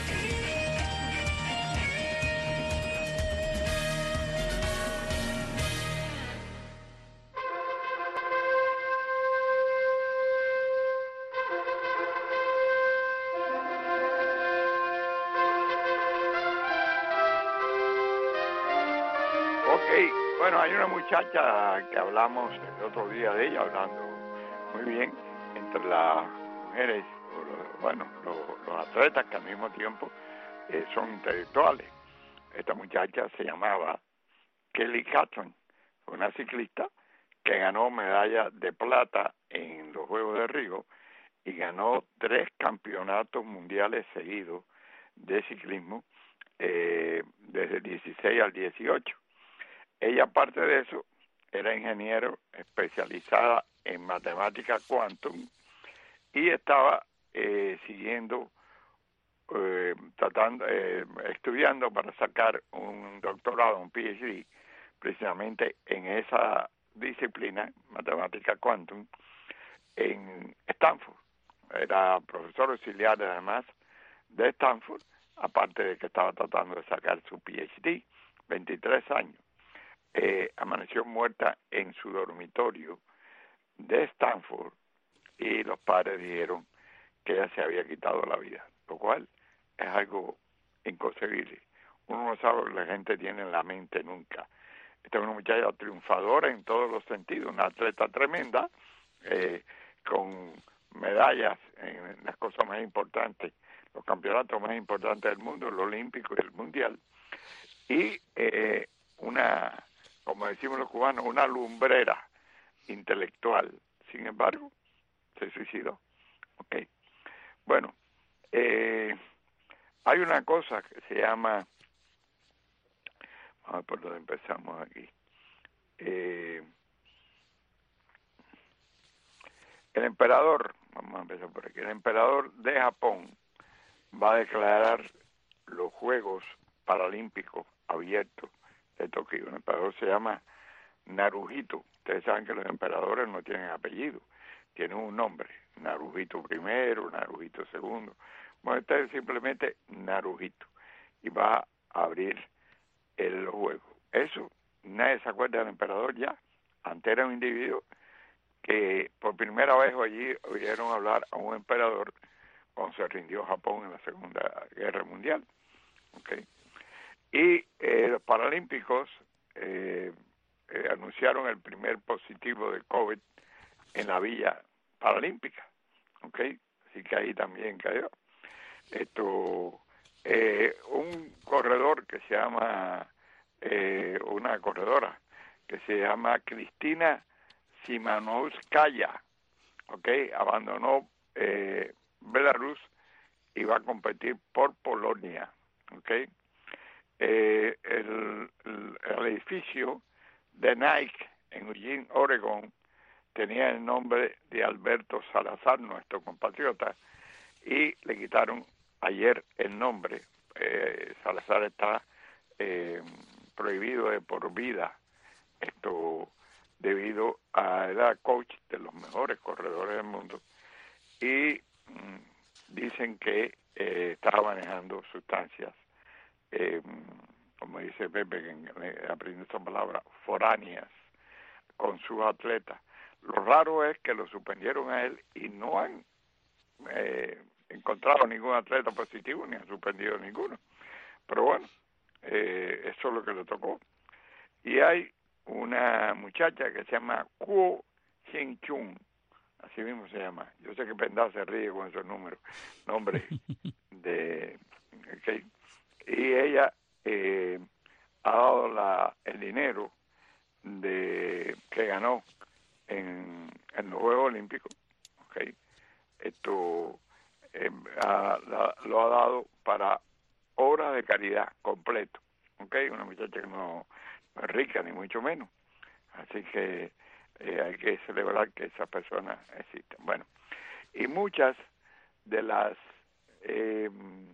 Bueno, hay una muchacha que hablamos el otro día de ella, hablando muy bien, entre las mujeres, bueno, los, los atletas que al mismo tiempo eh, son intelectuales. Esta muchacha se llamaba Kelly Clarkson, una ciclista que ganó medalla de plata en los Juegos de Río y ganó tres campeonatos mundiales seguidos de ciclismo eh, desde el dieciséis al dieciocho. Ella, aparte de eso, era ingeniero especializada en matemática quantum y estaba eh, siguiendo, eh, tratando, eh, estudiando para sacar un doctorado, un P H D, precisamente en esa disciplina, matemática quantum, en Stanford. Era profesor auxiliar, además, de Stanford, aparte de que estaba tratando de sacar su P H D, veintitrés años. Eh, amaneció muerta en su dormitorio de Stanford y los padres dijeron que ella se había quitado la vida, lo cual es algo inconcebible. Uno no sabe lo que la gente tiene en la mente nunca. Esta es una muchacha triunfadora en todos los sentidos, una atleta tremenda, eh, con medallas en las cosas más importantes, los campeonatos más importantes del mundo, el olímpico y el mundial, y eh, una, como decimos los cubanos, una lumbrera intelectual. Sin embargo, se suicidó. Okay. Bueno, eh, hay una cosa que se llama, vamos a ver por dónde empezamos aquí. Eh, el emperador, vamos a empezar por aquí, el emperador de Japón va a declarar los Juegos Paralímpicos abiertos de Tokio. El emperador se llama Naruhito. Ustedes saben que los emperadores no tienen apellido, tienen un nombre, Naruhito primero, Naruhito segundo. Bueno, este es simplemente Naruhito y va a abrir el juego. Eso, nadie se acuerda del emperador ya. Antes era un individuo que por primera vez allí oyeron hablar a un emperador cuando se rindió Japón en la Segunda Guerra Mundial. Okay. Y eh, los Paralímpicos eh, eh, anunciaron el primer positivo de COVID en la Villa Paralímpica. Okay. Así que ahí también cayó. Esto, eh, un corredor que se llama, eh, una corredora que se llama Cristina Simanowskaya, okay, abandonó eh, Belarus y va a competir por Polonia, okay. Eh, el, el, el edificio de Nike en Eugene, Oregon, tenía el nombre de Alberto Salazar, nuestro compatriota, y le quitaron ayer el nombre eh, Salazar está eh, prohibido de por vida, esto debido a era coach de los mejores corredores del mundo, y mmm, dicen que eh, estaba manejando sustancias, eh, como dice Pepe, que aprendí esta palabra, foráneas, con sus atletas. Lo raro es que lo suspendieron a él y no han eh, encontrado ningún atleta positivo, ni han suspendido ninguno. Pero bueno, eh, eso es lo que le tocó. Y hay una muchacha que se llama Kuo Hsin-chung, así mismo se llama. Yo sé que Pendá se ríe con esos números, nombres de... Okay. Y ella eh, ha dado la, el dinero de que ganó en, en los Juegos Olímpicos, okay. Esto eh, a, la, lo ha dado para obras de caridad completo, okay. Una muchacha que no, no es rica ni mucho menos, así que eh, hay que celebrar que esas personas existen. Bueno, y muchas de las eh,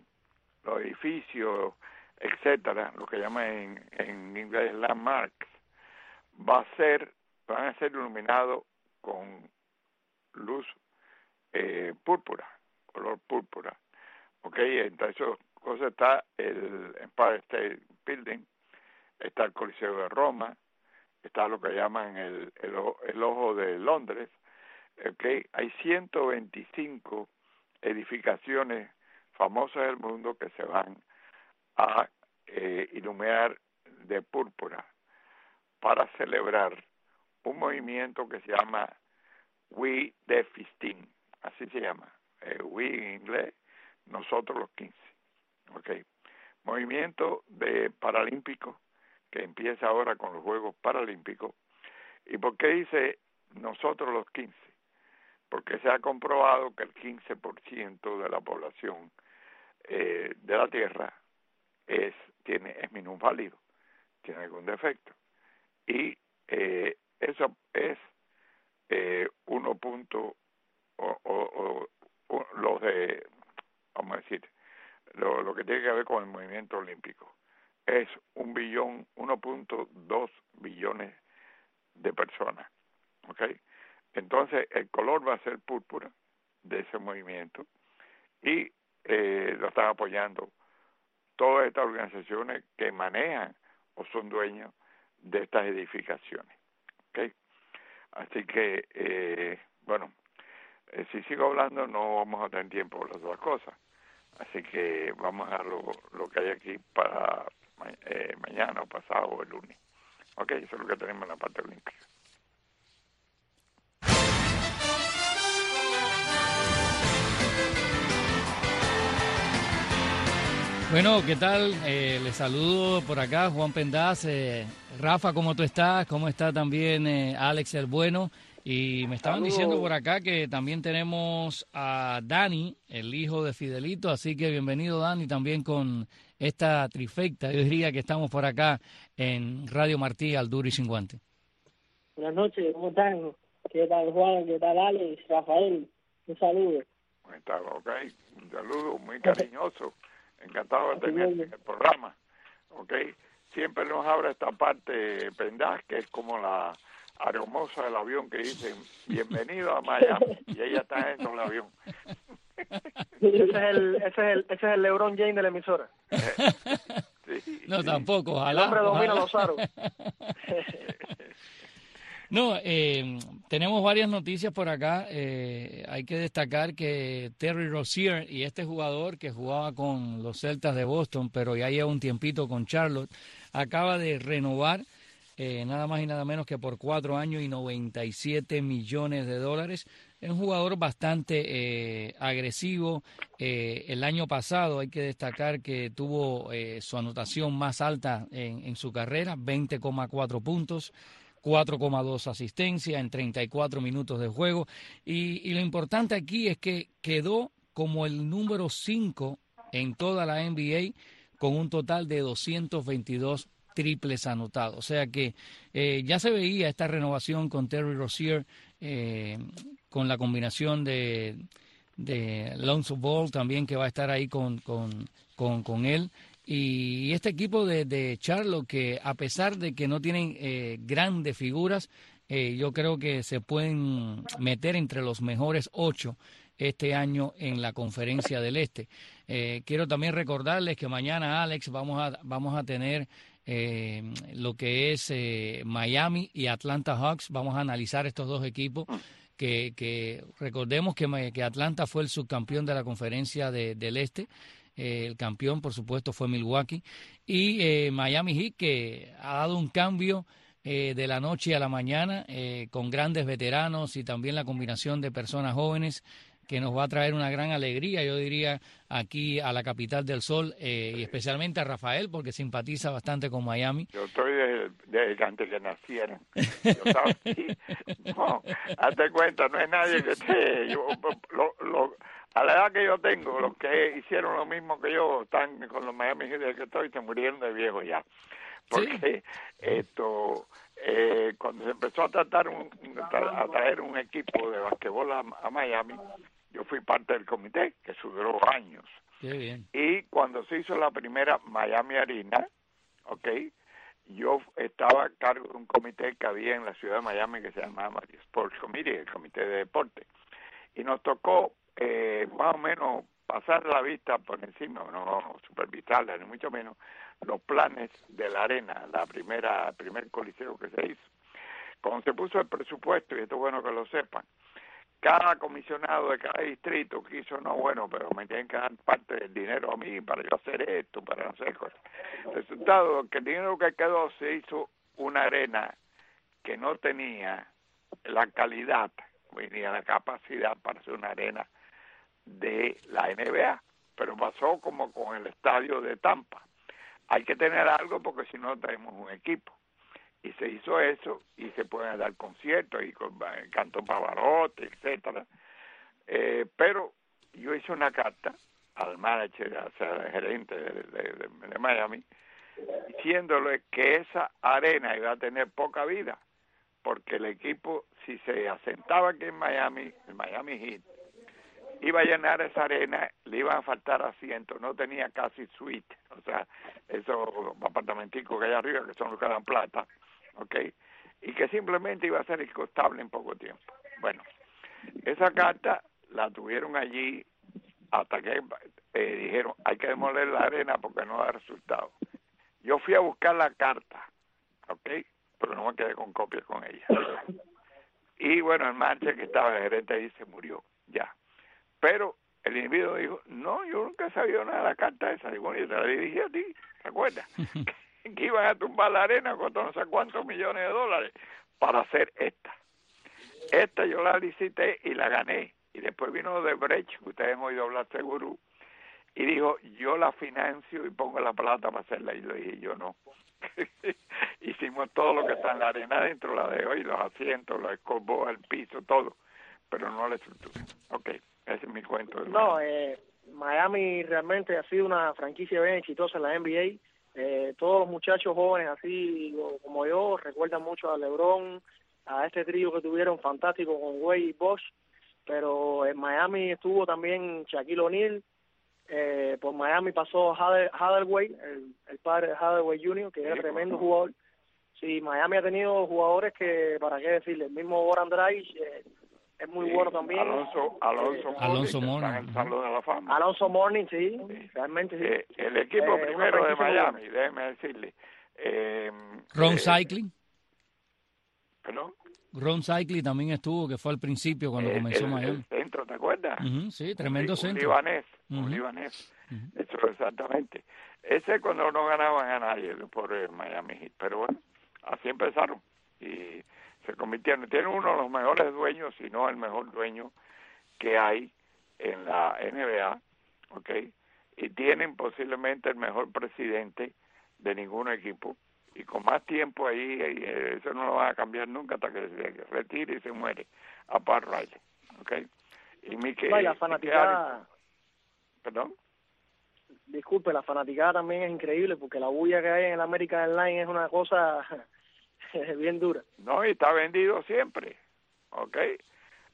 los edificios, etcétera, lo que llaman en, en inglés landmarks, va a ser, van a ser iluminados con luz eh, púrpura, color púrpura. Ok, entre esas cosas está el Empire State Building, está el Coliseo de Roma, está lo que llaman el, el, el Ojo de Londres. Ok, hay ciento veinticinco edificaciones famosas del mundo que se van a eh, iluminar de púrpura para celebrar un movimiento que se llama We the quince, así se llama, eh, We en inglés, nosotros los quince, okay. Movimiento de paralímpico que empieza ahora con los Juegos Paralímpicos. ¿Y por qué dice nosotros los quince? Porque se ha comprobado que el quince por ciento de la población eh, de la Tierra es tiene es minusválido, tiene algún defecto. Y eh, eso es eh, uno punto, o, o, o, o los de, vamos a decir, lo, lo que tiene que ver con el movimiento olímpico, es un billón, uno punto dos billones de personas, ¿ok? Entonces el color va a ser púrpura de ese movimiento y eh, lo están apoyando todas estas organizaciones que manejan o son dueños de estas edificaciones, ¿okay? Así que, eh, bueno, eh, si sigo hablando no vamos a tener tiempo para las otras cosas, así que vamos a lo, lo que hay aquí para eh, mañana o pasado o el lunes, ¿ok? Eso es lo que tenemos en la parte olímpica. Bueno, ¿qué tal? Eh, les saludo por acá, Juan Pendaz. Eh, Rafa, ¿cómo tú estás? ¿Cómo está también eh, Alex el Bueno? Y me estaban Saludos. diciendo por acá que también tenemos a Dani, el hijo de Fidelito, así que bienvenido Dani también con esta trifecta. Yo diría que estamos por acá en Radio Martí, al Duro y Sin Guante. Buenas noches, ¿cómo están? ¿Qué tal Juan? ¿Qué tal Alex? Rafael, un saludo. ¿Cómo estás? Ok, un saludo muy cariñoso. Encantado de tenerte en el programa, ¿ok? Siempre nos abre esta parte Pendaz, que es como la aeromoza del avión que dicen, bienvenido a Miami, y ella está dentro del avión. Ese es el, ese es el, ese es el LeBron James de la emisora. Sí, No, sí. tampoco, ojalá. El hombre domina ojalá. los aros. No, eh, tenemos varias noticias por acá. Eh, hay que destacar que Terry Rozier y este jugador que jugaba con los Celtas de Boston, pero ya lleva un tiempito con Charlotte, acaba de renovar eh, nada más y nada menos que por cuatro años y noventa y siete millones de dólares. Es un jugador bastante eh, agresivo. Eh, el año pasado hay que destacar que tuvo eh, su anotación más alta en, en su carrera, veinte coma cuatro puntos. cuatro coma dos asistencia en treinta y cuatro minutos de juego. Y, y lo importante aquí es que quedó como el número cinco en toda la N B A con un total de doscientos veintidós triples anotados. O sea que eh, ya se veía esta renovación con Terry Rozier, eh, con la combinación de, de Lonzo Ball también, que va a estar ahí con, con, con, con él. Y este equipo de, de Charlotte, que a pesar de que no tienen eh, grandes figuras, eh, yo creo que se pueden meter entre los mejores ocho este año en la Conferencia del Este. Eh, quiero también recordarles que mañana, Alex, vamos a, vamos a tener eh, lo que es eh, Miami y Atlanta Hawks. Vamos a analizar estos dos equipos. Que, que recordemos que, que Atlanta fue el subcampeón de la Conferencia de, del Este. Eh, el campeón, por supuesto, fue Milwaukee. Y eh, Miami Heat, que ha dado un cambio eh, de la noche a la mañana, eh, con grandes veteranos y también la combinación de personas jóvenes, que nos va a traer una gran alegría, yo diría, aquí a la capital del sol, eh, y especialmente a Rafael, porque simpatiza bastante con Miami. Yo estoy desde, desde antes que nacieran. Yo estaba aquí. No, hazte cuenta, no hay nadie que esté. Yo, lo, lo, a la edad que yo tengo, los que hicieron lo mismo que yo, están con los Miami Heat desde que estoy, se murieron de viejo ya. Porque ¿sí? esto... Eh, cuando se empezó a tratar un, a traer un equipo de basquetbol a, a Miami, yo fui parte del comité, que eso duró años. Qué bien. Y cuando se hizo la primera Miami Arena, ¿ok? Yo estaba a cargo de un comité que había en la ciudad de Miami que se llamaba Sports Committee, el comité de deporte. Y nos tocó eh, más o menos pasar la vista por encima, no supervisarla, ni mucho menos, los planes de la arena, la primera, el primer coliseo que se hizo. Cuando se puso el presupuesto, y esto es bueno que lo sepan, cada comisionado de cada distrito quiso, no, bueno, pero me tienen que dar parte del dinero a mí para yo hacer esto, para no hacer cosas. Resultado, que el dinero que quedó se hizo una arena que no tenía la calidad, ni la capacidad para hacer una arena de la N B A, pero pasó como con el estadio de Tampa. Hay que tener algo porque si no tenemos un equipo. Y se hizo eso y se pueden dar conciertos y con canto Pavarotti, etcétera. Eh, pero yo hice una carta al manager, o sea, al gerente de, de, de, de Miami, diciéndole que esa arena iba a tener poca vida, porque el equipo, si se asentaba aquí en Miami, el Miami Heat, iba a llenar esa arena, le iban a faltar asientos, no tenía casi suite, o sea, esos apartamenticos que hay arriba, que son los que dan plata, ¿ok? Y que simplemente iba a ser incostable en poco tiempo. Bueno, esa carta la tuvieron allí hasta que eh, dijeron, hay que demoler la arena porque no da resultado. Yo fui a buscar la carta, ¿ok? Pero no me quedé con copias con ella. Y bueno, el manager que estaba el gerente ahí se murió, ya. Pero el individuo dijo, no, yo nunca he sabido nada de la carta esa. Y bueno, yo te la dirigí a ti, ¿te acuerdas? Que iban a tumbar la arena con no sé cuántos millones de dólares para hacer esta. Esta yo la licité y la gané. Y después vino de Brecht, que ustedes han oído hablar seguro, y dijo, yo la financio y pongo la plata para hacerla. Y le dije, yo no. Hicimos todo lo que está en la arena dentro, la de hoy, los asientos, los escombos, el piso, todo, pero no la estructura. Ok, ese es mi cuento. No, eh, Miami realmente ha sido una franquicia bien exitosa en la N B A. Eh, todos los muchachos jóvenes así como yo recuerdan mucho a LeBron, a este trío que tuvieron fantástico con Wade y Bosh, pero en Miami estuvo también Shaquille O'Neal. Eh, por Miami pasó Hardaway, el, el padre de Hardaway junior, que era sí, tremendo no. jugador. Sí, Miami ha tenido jugadores que, para qué decirle, el mismo Goran Dragic eh, es muy sí, bueno también. Alonso, Alonso, eh, Alonso Mourning. El Salón de la Fama. Alonso Mourning, sí, sí, realmente sí. Eh, el equipo eh, primero de Miami, buena. déjeme decirle. Eh, Ron eh, Cycling. ¿Perdón? Ron Cycling también estuvo, que fue al principio cuando eh, comenzó el, Miami. El centro, ¿te acuerdas? Uh-huh, sí, tremendo un, centro. Un libanés, uh-huh. un libanés. Uh-huh. Eso exactamente. Ese cuando no ganaban a nadie por el Miami Heat, pero bueno, así empezaron y se convirtieron. Tienen uno de los mejores dueños, si no el mejor dueño que hay en la N B A, ¿ok? Y tienen posiblemente el mejor presidente de ningún equipo. Y con más tiempo ahí, eso no lo van a cambiar nunca hasta que se retire y se muere a Pat Riley, ¿ok? Y Mickey, no, y la fanaticada, perdón. Disculpe, la fanaticada también es increíble porque la bulla que hay en el American Airlines es una cosa bien dura. No, y está vendido siempre, ¿ok?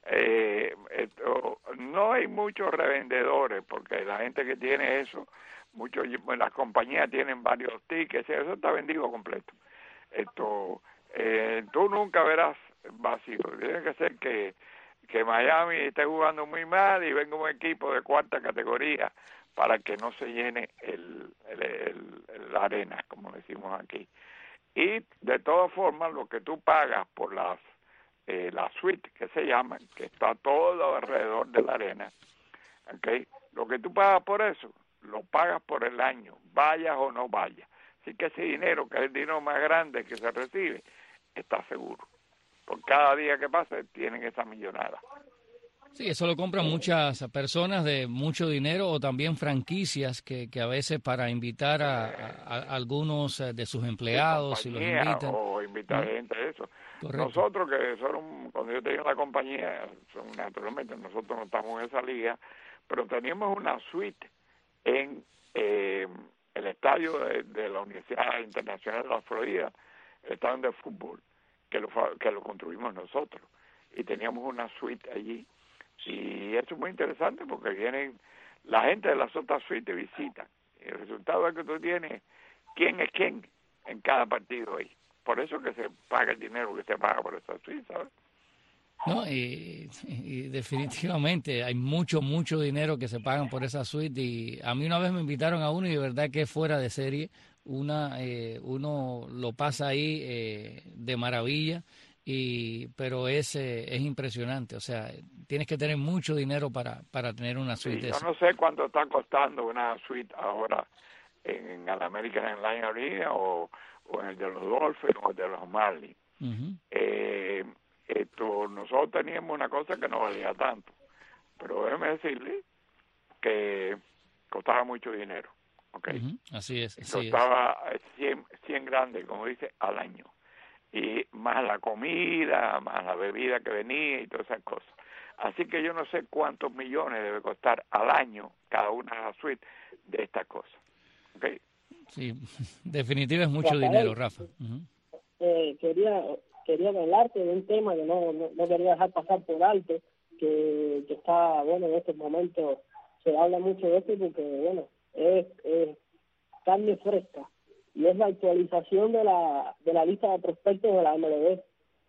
eh, esto, no hay muchos revendedores, porque la gente que tiene eso, muchos, las compañías tienen varios tickets, eso está vendido completo. Esto, eh, tú nunca verás vacío. Tiene que ser que, que Miami esté jugando muy mal y venga un equipo de cuarta categoría para que no se llene el, el, el, la arena, como decimos aquí. Y de todas formas, lo que tú pagas por las eh, la suite, que se llaman, que está todo alrededor de la arena, ¿okay? Lo que tú pagas por eso, lo pagas por el año, vayas o no vayas. Así que ese dinero, que es el dinero más grande que se recibe, está seguro. Por cada día que pase, tienen esa millonada. Sí, eso lo compran muchas personas de mucho dinero o también franquicias que, que a veces para invitar a, a, a algunos de sus empleados, si los invitan. O invitar ¿Mm? gente a eso. Correcto. Nosotros que son, cuando yo tenía la compañía, son, naturalmente nosotros no estamos en esa liga, pero teníamos una suite en eh, el estadio de, de la Universidad Internacional de la Florida, el estadio de fútbol, que lo, que lo construimos nosotros. Y teníamos una suite allí. Y eso es muy interesante porque vienen la gente de las otras suites visitan. Y el resultado es que tú tienes quién es quién en cada partido ahí. Por eso que se paga el dinero que se paga por esa suite, ¿sabes? No, y, y definitivamente hay mucho, mucho dinero que se pagan por esa suite. Y a mí una vez me invitaron a uno y de verdad que es fuera de serie. Una, eh, uno lo pasa ahí eh, de maravilla. Y pero es eh, es impresionante, o sea, tienes que tener mucho dinero para para tener una suite. Sí, yo no sé cuánto está costando una suite ahora en, en el American Airlines Arena o, o en el de los Dolphins o el de los Marlins. Uh-huh. eh, esto, nosotros teníamos una cosa que no valía tanto, pero déjeme decirle que costaba mucho dinero, ¿ok? Uh-huh. Así es. Así costaba es. cien, cien grandes, como dice, al año. Y más la comida, más la bebida que venía y todas esas cosas. Así que yo no sé cuántos millones debe costar al año cada una de las suites de estas cosas. ¿Okay? Sí, definitivamente es mucho Rafael, dinero, Rafa. Uh-huh. eh, quería quería hablarte de un tema que no, no, no quería dejar pasar por alto, que, que está, bueno, en estos momentos se habla mucho de esto porque, bueno, es, es carne fresca. Y es la actualización de la de la lista de prospectos de la M L B.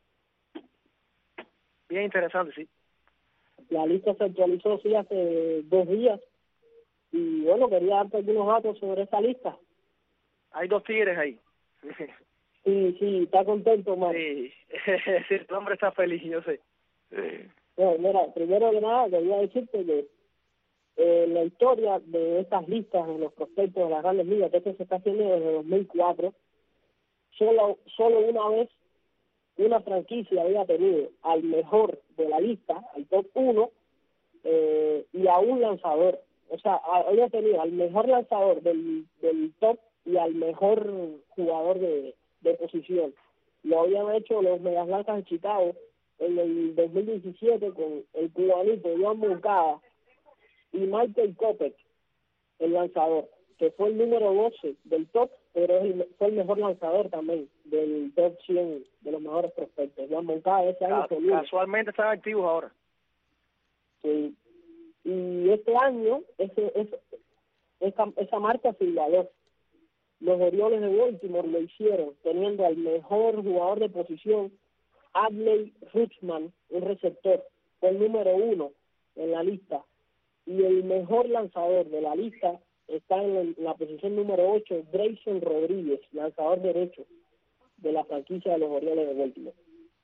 Bien interesante, sí. La lista se actualizó, sí, hace dos días. Y, bueno, quería darte algunos datos sobre esa lista. Hay dos tigres ahí. Sí, sí, está contento, man. Sí, sí, el hombre está feliz, yo sé. Sí. Bueno, mira, primero que nada, quería decirte que Eh, la historia de estas listas en los prospectos de las grandes ligas, que esto se está haciendo desde dos mil cuatro, solo solo una vez una franquicia había tenido al mejor de la lista, al top uno, eh, y a un lanzador. O sea, había tenido al mejor lanzador del, del top y al mejor jugador de, de posición. Lo habían hecho los Medias Blancas de Chicago en el dos mil diecisiete con el cubanito Joan Moncada y Michael Kopech, el lanzador, que fue el número doce del top, pero el, fue el mejor lanzador también del top cien de los mejores prospectos. Juan Moncada ese año fue casualmente están activos ahora. Sí. Y este año ese, ese, esa, esa marca se igualó. Los Orioles de Baltimore lo hicieron, teniendo al mejor jugador de posición, Adley Rutschman, un receptor, fue el número uno en la lista. Y el mejor lanzador de la lista está en, el, en la posición número ocho, Grayson Rodríguez, lanzador derecho de la franquicia de los Orioles de Baltimore.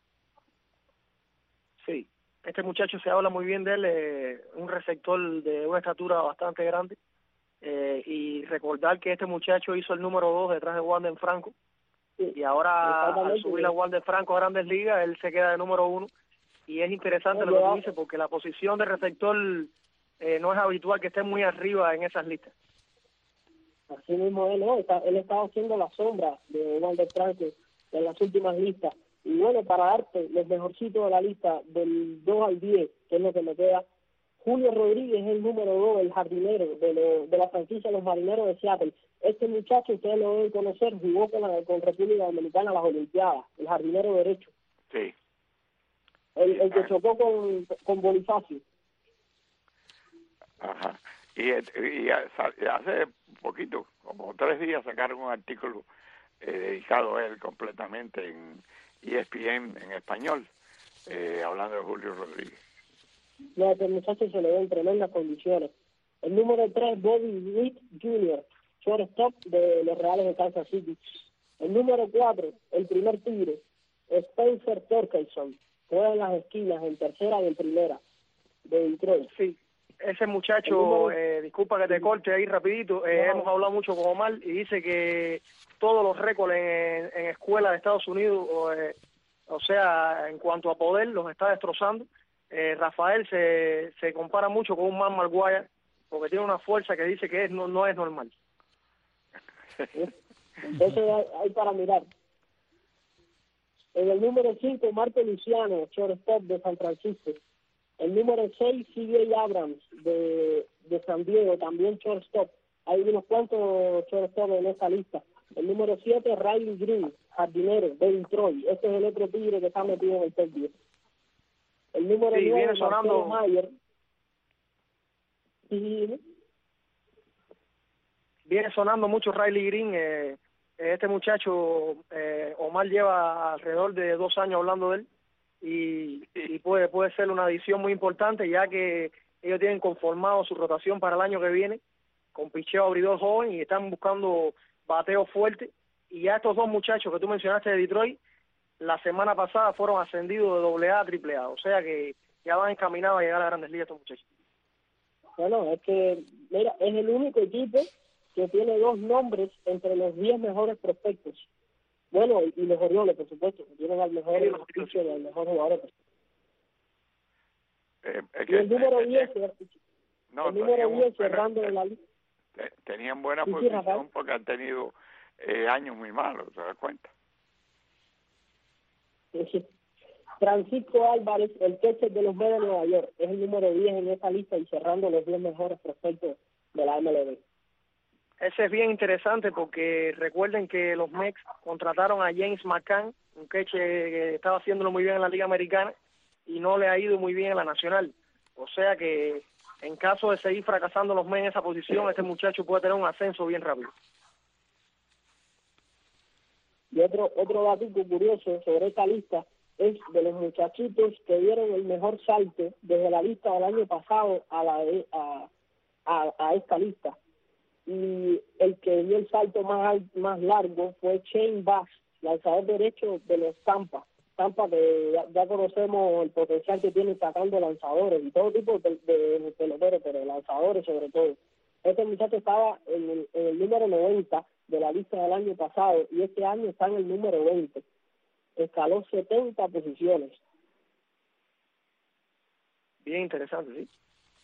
Sí, este muchacho se habla muy bien de él, eh, un receptor de una estatura bastante grande, eh, y recordar que este muchacho hizo el número dos detrás de Wander Franco, sí, y ahora al subir a Wander Franco a Grandes Ligas, él se queda de número uno, y es interesante no, lo que tú dices, porque la posición de receptor Eh, no es habitual que esté muy arriba en esas listas. Así mismo él, ¿no? Está, él estaba haciendo la sombra de Wander Franco en las últimas listas. Y bueno, para darte los mejorcitos de la lista del dos al diez, que es lo que me queda, Julio Rodríguez es el número dos, el jardinero de, lo, de la franquicia de los Marineros de Seattle. Este muchacho, ustedes lo deben conocer, jugó con, la, con República Dominicana a las Olimpiadas, el jardinero derecho. Sí. el, el que chocó con, con Bonifacio. Ajá. Y, y, y hace poquito, como tres días, sacaron un artículo eh, dedicado a él completamente en E S P N en español, eh, hablando de Julio Rodríguez. No, este muchacho se le ve en tremendas condiciones. El número tres, Bobby Witt junior, shortstop de los Reales de Kansas City. El número cuatro, el primer tigre, Spencer Torkelson, juega en las esquinas, en tercera y en primera, de Detroit. Sí, ese muchacho, número... eh, disculpa que te corte ahí rapidito, eh, no. hemos hablado mucho con Omar y dice que todos los récords en, en escuelas de Estados Unidos, o, eh, o sea, en cuanto a poder, los está destrozando. Eh, Rafael se, se compara mucho con un man Maguire, porque tiene una fuerza que dice que es, no, no es normal. Entonces hay, hay para mirar. En el número cinco, Marco Luciano, shortstop de San Francisco. El número seis, C J Abrams de, de San Diego, también shortstop. Hay unos cuantos shortstop en esta lista. El número siete, Riley Green, jardinero de Detroit. Este es el otro tigre que está metido en el top diez. El número sí, nueve, viene sonando Mayer. Y... viene sonando mucho Riley Green. Eh, este muchacho, eh, Omar lleva alrededor de dos años hablando de él y, y puede puede ser una adición muy importante, ya que ellos tienen conformado su rotación para el año que viene con picheo abridor joven y están buscando bateo fuerte. Y ya estos dos muchachos que tú mencionaste de Detroit, la semana pasada fueron ascendidos de doble A a triple A, o sea que ya van encaminados a llegar a Grandes Ligas estos muchachos. Bueno, es que, mira, es el único equipo que tiene dos nombres entre los diez mejores prospectos. Bueno, y, y los Orioles, por supuesto, que tienen al mejor pitcher y al mejor jugador. Eh, es que, y el número eh, diez, eh, no, el número diez cerrando buena, en la lista. Tenían buena sí, posición sí, porque han tenido eh, años muy malos, ¿te das cuenta? Sí. Francisco Álvarez, el catcher de los Mets de Nueva York, es el número diez en esa lista y cerrando los diez mejores prospectos de la M L B. Ese es bien interesante porque recuerden que los Mets contrataron a James McCann, un catcher que estaba haciéndolo muy bien en la Liga Americana y no le ha ido muy bien en la Nacional. O sea que en caso de seguir fracasando los Mets en esa posición, este muchacho puede tener un ascenso bien rápido. Y otro otro dato curioso sobre esta lista es de los muchachitos que dieron el mejor salto desde la lista del año pasado a la de, a, a, a esta lista. Y el que dio el salto más más largo fue Shane Baz, lanzador derecho de los Tampa. Tampa, que ya, ya conocemos el potencial que tiene sacando lanzadores y todo tipo de, de, de peloteros, pero lanzadores sobre todo. Este muchacho estaba en el, en el número noventa de la lista del año pasado y este año está en el número veinte. Escaló setenta posiciones. Bien interesante, sí.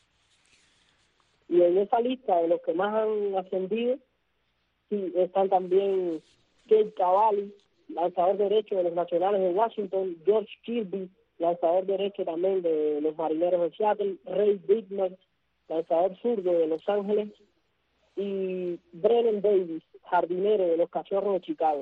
Y en esa lista de los que más han ascendido, sí, están también Kate Cavalli, lanzador derecho de los Nacionales de Washington, George Kirby, lanzador derecho también de los Marineros de Seattle, Ray Bittner, lanzador zurdo de Los Ángeles, y Brennan Davis, jardinero de los Cachorros de Chicago.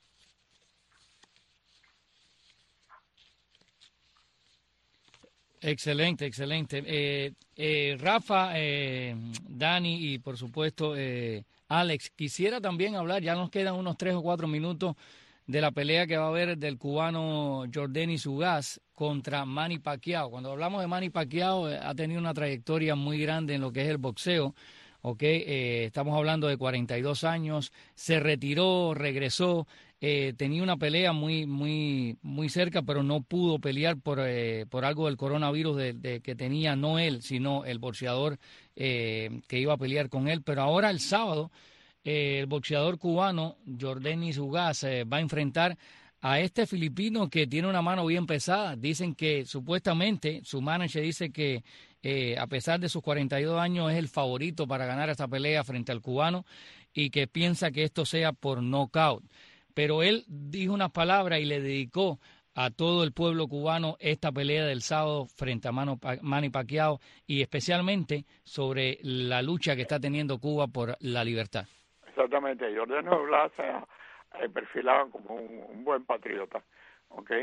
Excelente, excelente. Eh, eh, Rafa, eh, Dani y por supuesto eh, Alex, quisiera también hablar, ya nos quedan unos tres o cuatro minutos de la pelea que va a haber del cubano Yordenis Ugas contra Manny Pacquiao. Cuando hablamos de Manny Pacquiao, eh, ha tenido una trayectoria muy grande en lo que es el boxeo. Okay, eh, estamos hablando de cuarenta y dos años, se retiró, regresó, eh, tenía una pelea muy muy muy cerca, pero no pudo pelear por eh, por algo del coronavirus de, de que tenía no él, sino el boxeador eh, que iba a pelear con él. Pero ahora el sábado, eh, el boxeador cubano Yordenis Ugas eh, va a enfrentar a este filipino que tiene una mano bien pesada. Dicen que supuestamente su manager dice que eh, a pesar de sus cuarenta y dos años es el favorito para ganar esta pelea frente al cubano y que piensa que esto sea por knockout. Pero él dijo unas palabras y le dedicó a todo el pueblo cubano esta pelea del sábado frente a Manny Pacquiao y especialmente sobre la lucha que está teniendo Cuba por la libertad. Exactamente, Yordenis Ugas se ha perfilado como un, un buen patriota, ¿ok?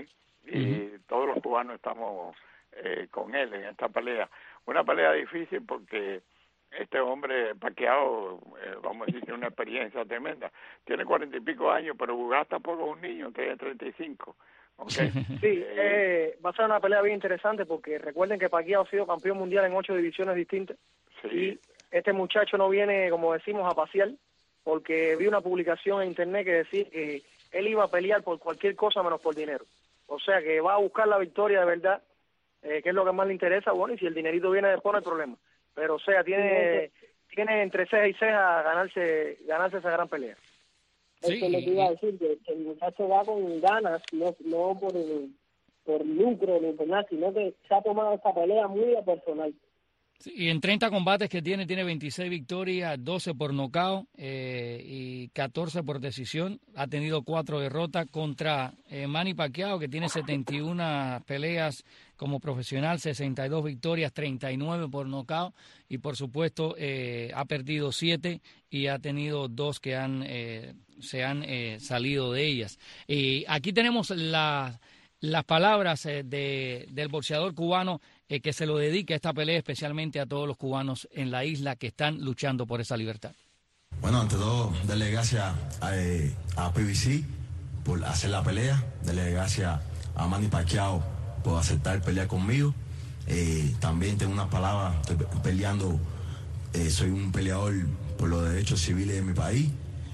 y uh-huh. todos los cubanos estamos eh, con él en esta pelea. Una pelea difícil porque este hombre Pacquiao, eh, vamos a decir, tiene una experiencia tremenda. Tiene cuarenta y pico años, pero Ugas tampoco es un niño, tiene treinta y cinco. Okay. Sí, eh, va a ser una pelea bien interesante porque recuerden que Pacquiao ha sido campeón mundial en ocho divisiones distintas. Sí. Y este muchacho no viene, como decimos, a pasear, porque vi una publicación en internet que decía que él iba a pelear por cualquier cosa menos por dinero. O sea que va a buscar la victoria de verdad, eh, que es lo que más le interesa. Bueno, y si el dinerito viene después no hay problema. Pero o sea, tiene tiene entre ceja y ceja ganarse ganarse esa gran pelea. Sí. Eso es lo que iba a decir, que, que el muchacho va con ganas, no, no por, por lucro ni por nada, sino que se ha tomado esta pelea muy a personal. Sí, y en treinta combates que tiene, tiene veintiséis victorias, doce por nocaut eh, y catorce por decisión. Ha tenido cuatro derrotas contra eh, Manny Pacquiao, que tiene setenta y una peleas como profesional, sesenta y dos victorias, treinta y nueve por nocaut. Y por supuesto eh, ha perdido siete y ha tenido dos que han eh, se han eh, salido de ellas. Y aquí tenemos la, las palabras eh, de, del boxeador cubano Eh, que se lo dedique a esta pelea, especialmente a todos los cubanos en la isla que están luchando por esa libertad. Bueno, ante todo, darle gracias a, eh, a P B C por hacer la pelea, darle gracias a Manny Pacquiao por aceptar pelear conmigo. Eh, también tengo unas palabras, estoy peleando, eh, soy un peleador por los derechos civiles de mi país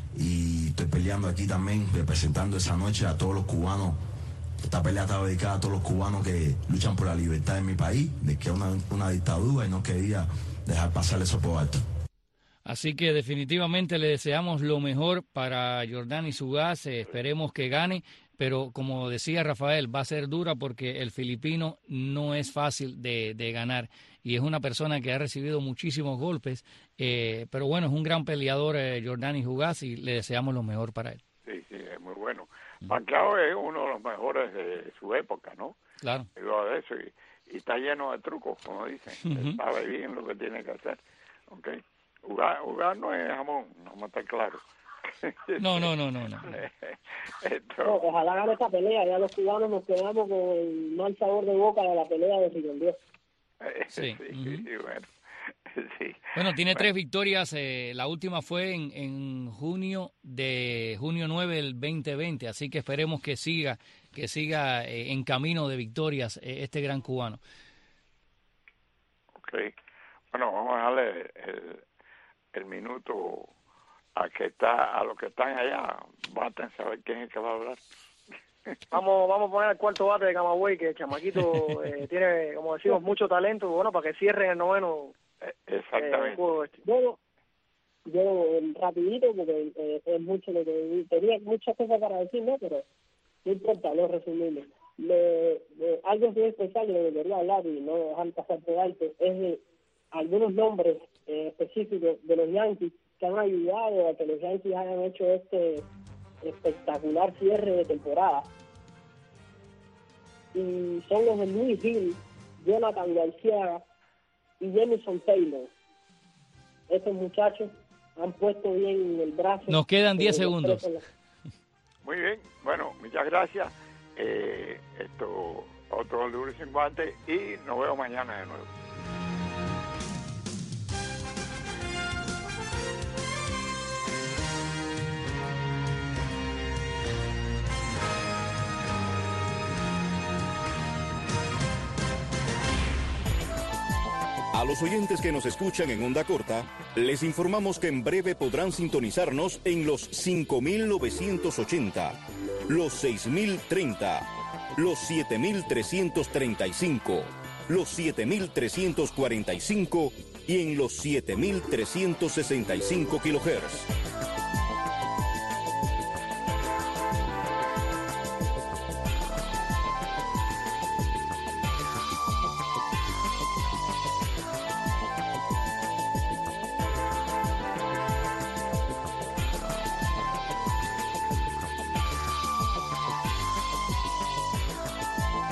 y estoy peleando aquí también, representando esa noche a todos los cubanos. Esta pelea está dedicada a todos los cubanos que luchan por la libertad en mi país, de que es una, una dictadura y no quería dejar pasar eso por alto. Así que definitivamente le deseamos lo mejor para Yordenis Ugas, eh, esperemos que gane, pero como decía Rafael, va a ser dura porque el filipino no es fácil de, de ganar y es una persona que ha recibido muchísimos golpes, eh, pero bueno, es un gran peleador eh, Yordenis Ugas y le deseamos lo mejor para él. Sí, sí, es muy bueno. Pacquiao es uno de los mejores de su época, ¿no? Claro. Digo de eso, y, y está lleno de trucos, como dicen. Uh-huh. Sabe bien lo que tiene que hacer. Okay. Ugas, Ugas no es jamón, no me está claro. No, no, no, no. no. Esto... no ojalá gane esta pelea, ya los cubanos nos quedamos con el mal sabor de boca de la pelea de Rigondeaux. Sí. sí, uh-huh. sí, bueno. Sí. Bueno, tiene bueno. tres victorias, eh, la última fue en, en junio de junio nueve del veinte veinte, así que esperemos que siga que siga eh, en camino de victorias eh, este gran cubano. Okay. Bueno, vamos a darle el, el minuto a que está a los que están allá, baten saber quién es el que va a hablar. Vamos, vamos a poner al cuarto bate de Camagüey, que el chamaquito eh, tiene, como decimos, mucho talento, bueno, para que cierren el noveno. Exactamente. Eh, yo, yo rapidito, porque eh, es mucho lo que tenía muchas cosas para decir, ¿no? Pero no importa, lo resumimos. Le, le, algo muy especial que debería hablar y no dejar pasar por alto es de algunos nombres eh, específicos de los Yankees que han ayudado a que los Yankees hayan hecho este espectacular cierre de temporada. Y son los de Luis Hill, Jonathan García y Jameson Taylor. Estos muchachos han puesto bien el brazo. Nos quedan diez segundos. Muy bien, bueno, muchas gracias. Eh, esto, otro Duro Sin Guantes y nos vemos mañana de nuevo. A los oyentes que nos escuchan en onda corta, les informamos que en breve podrán sintonizarnos en los cinco mil novecientos ochenta, los seis mil treinta, los siete mil trescientos treinta y cinco, los siete mil trescientos cuarenta y cinco y en los siete mil trescientos sesenta y cinco kilohertz.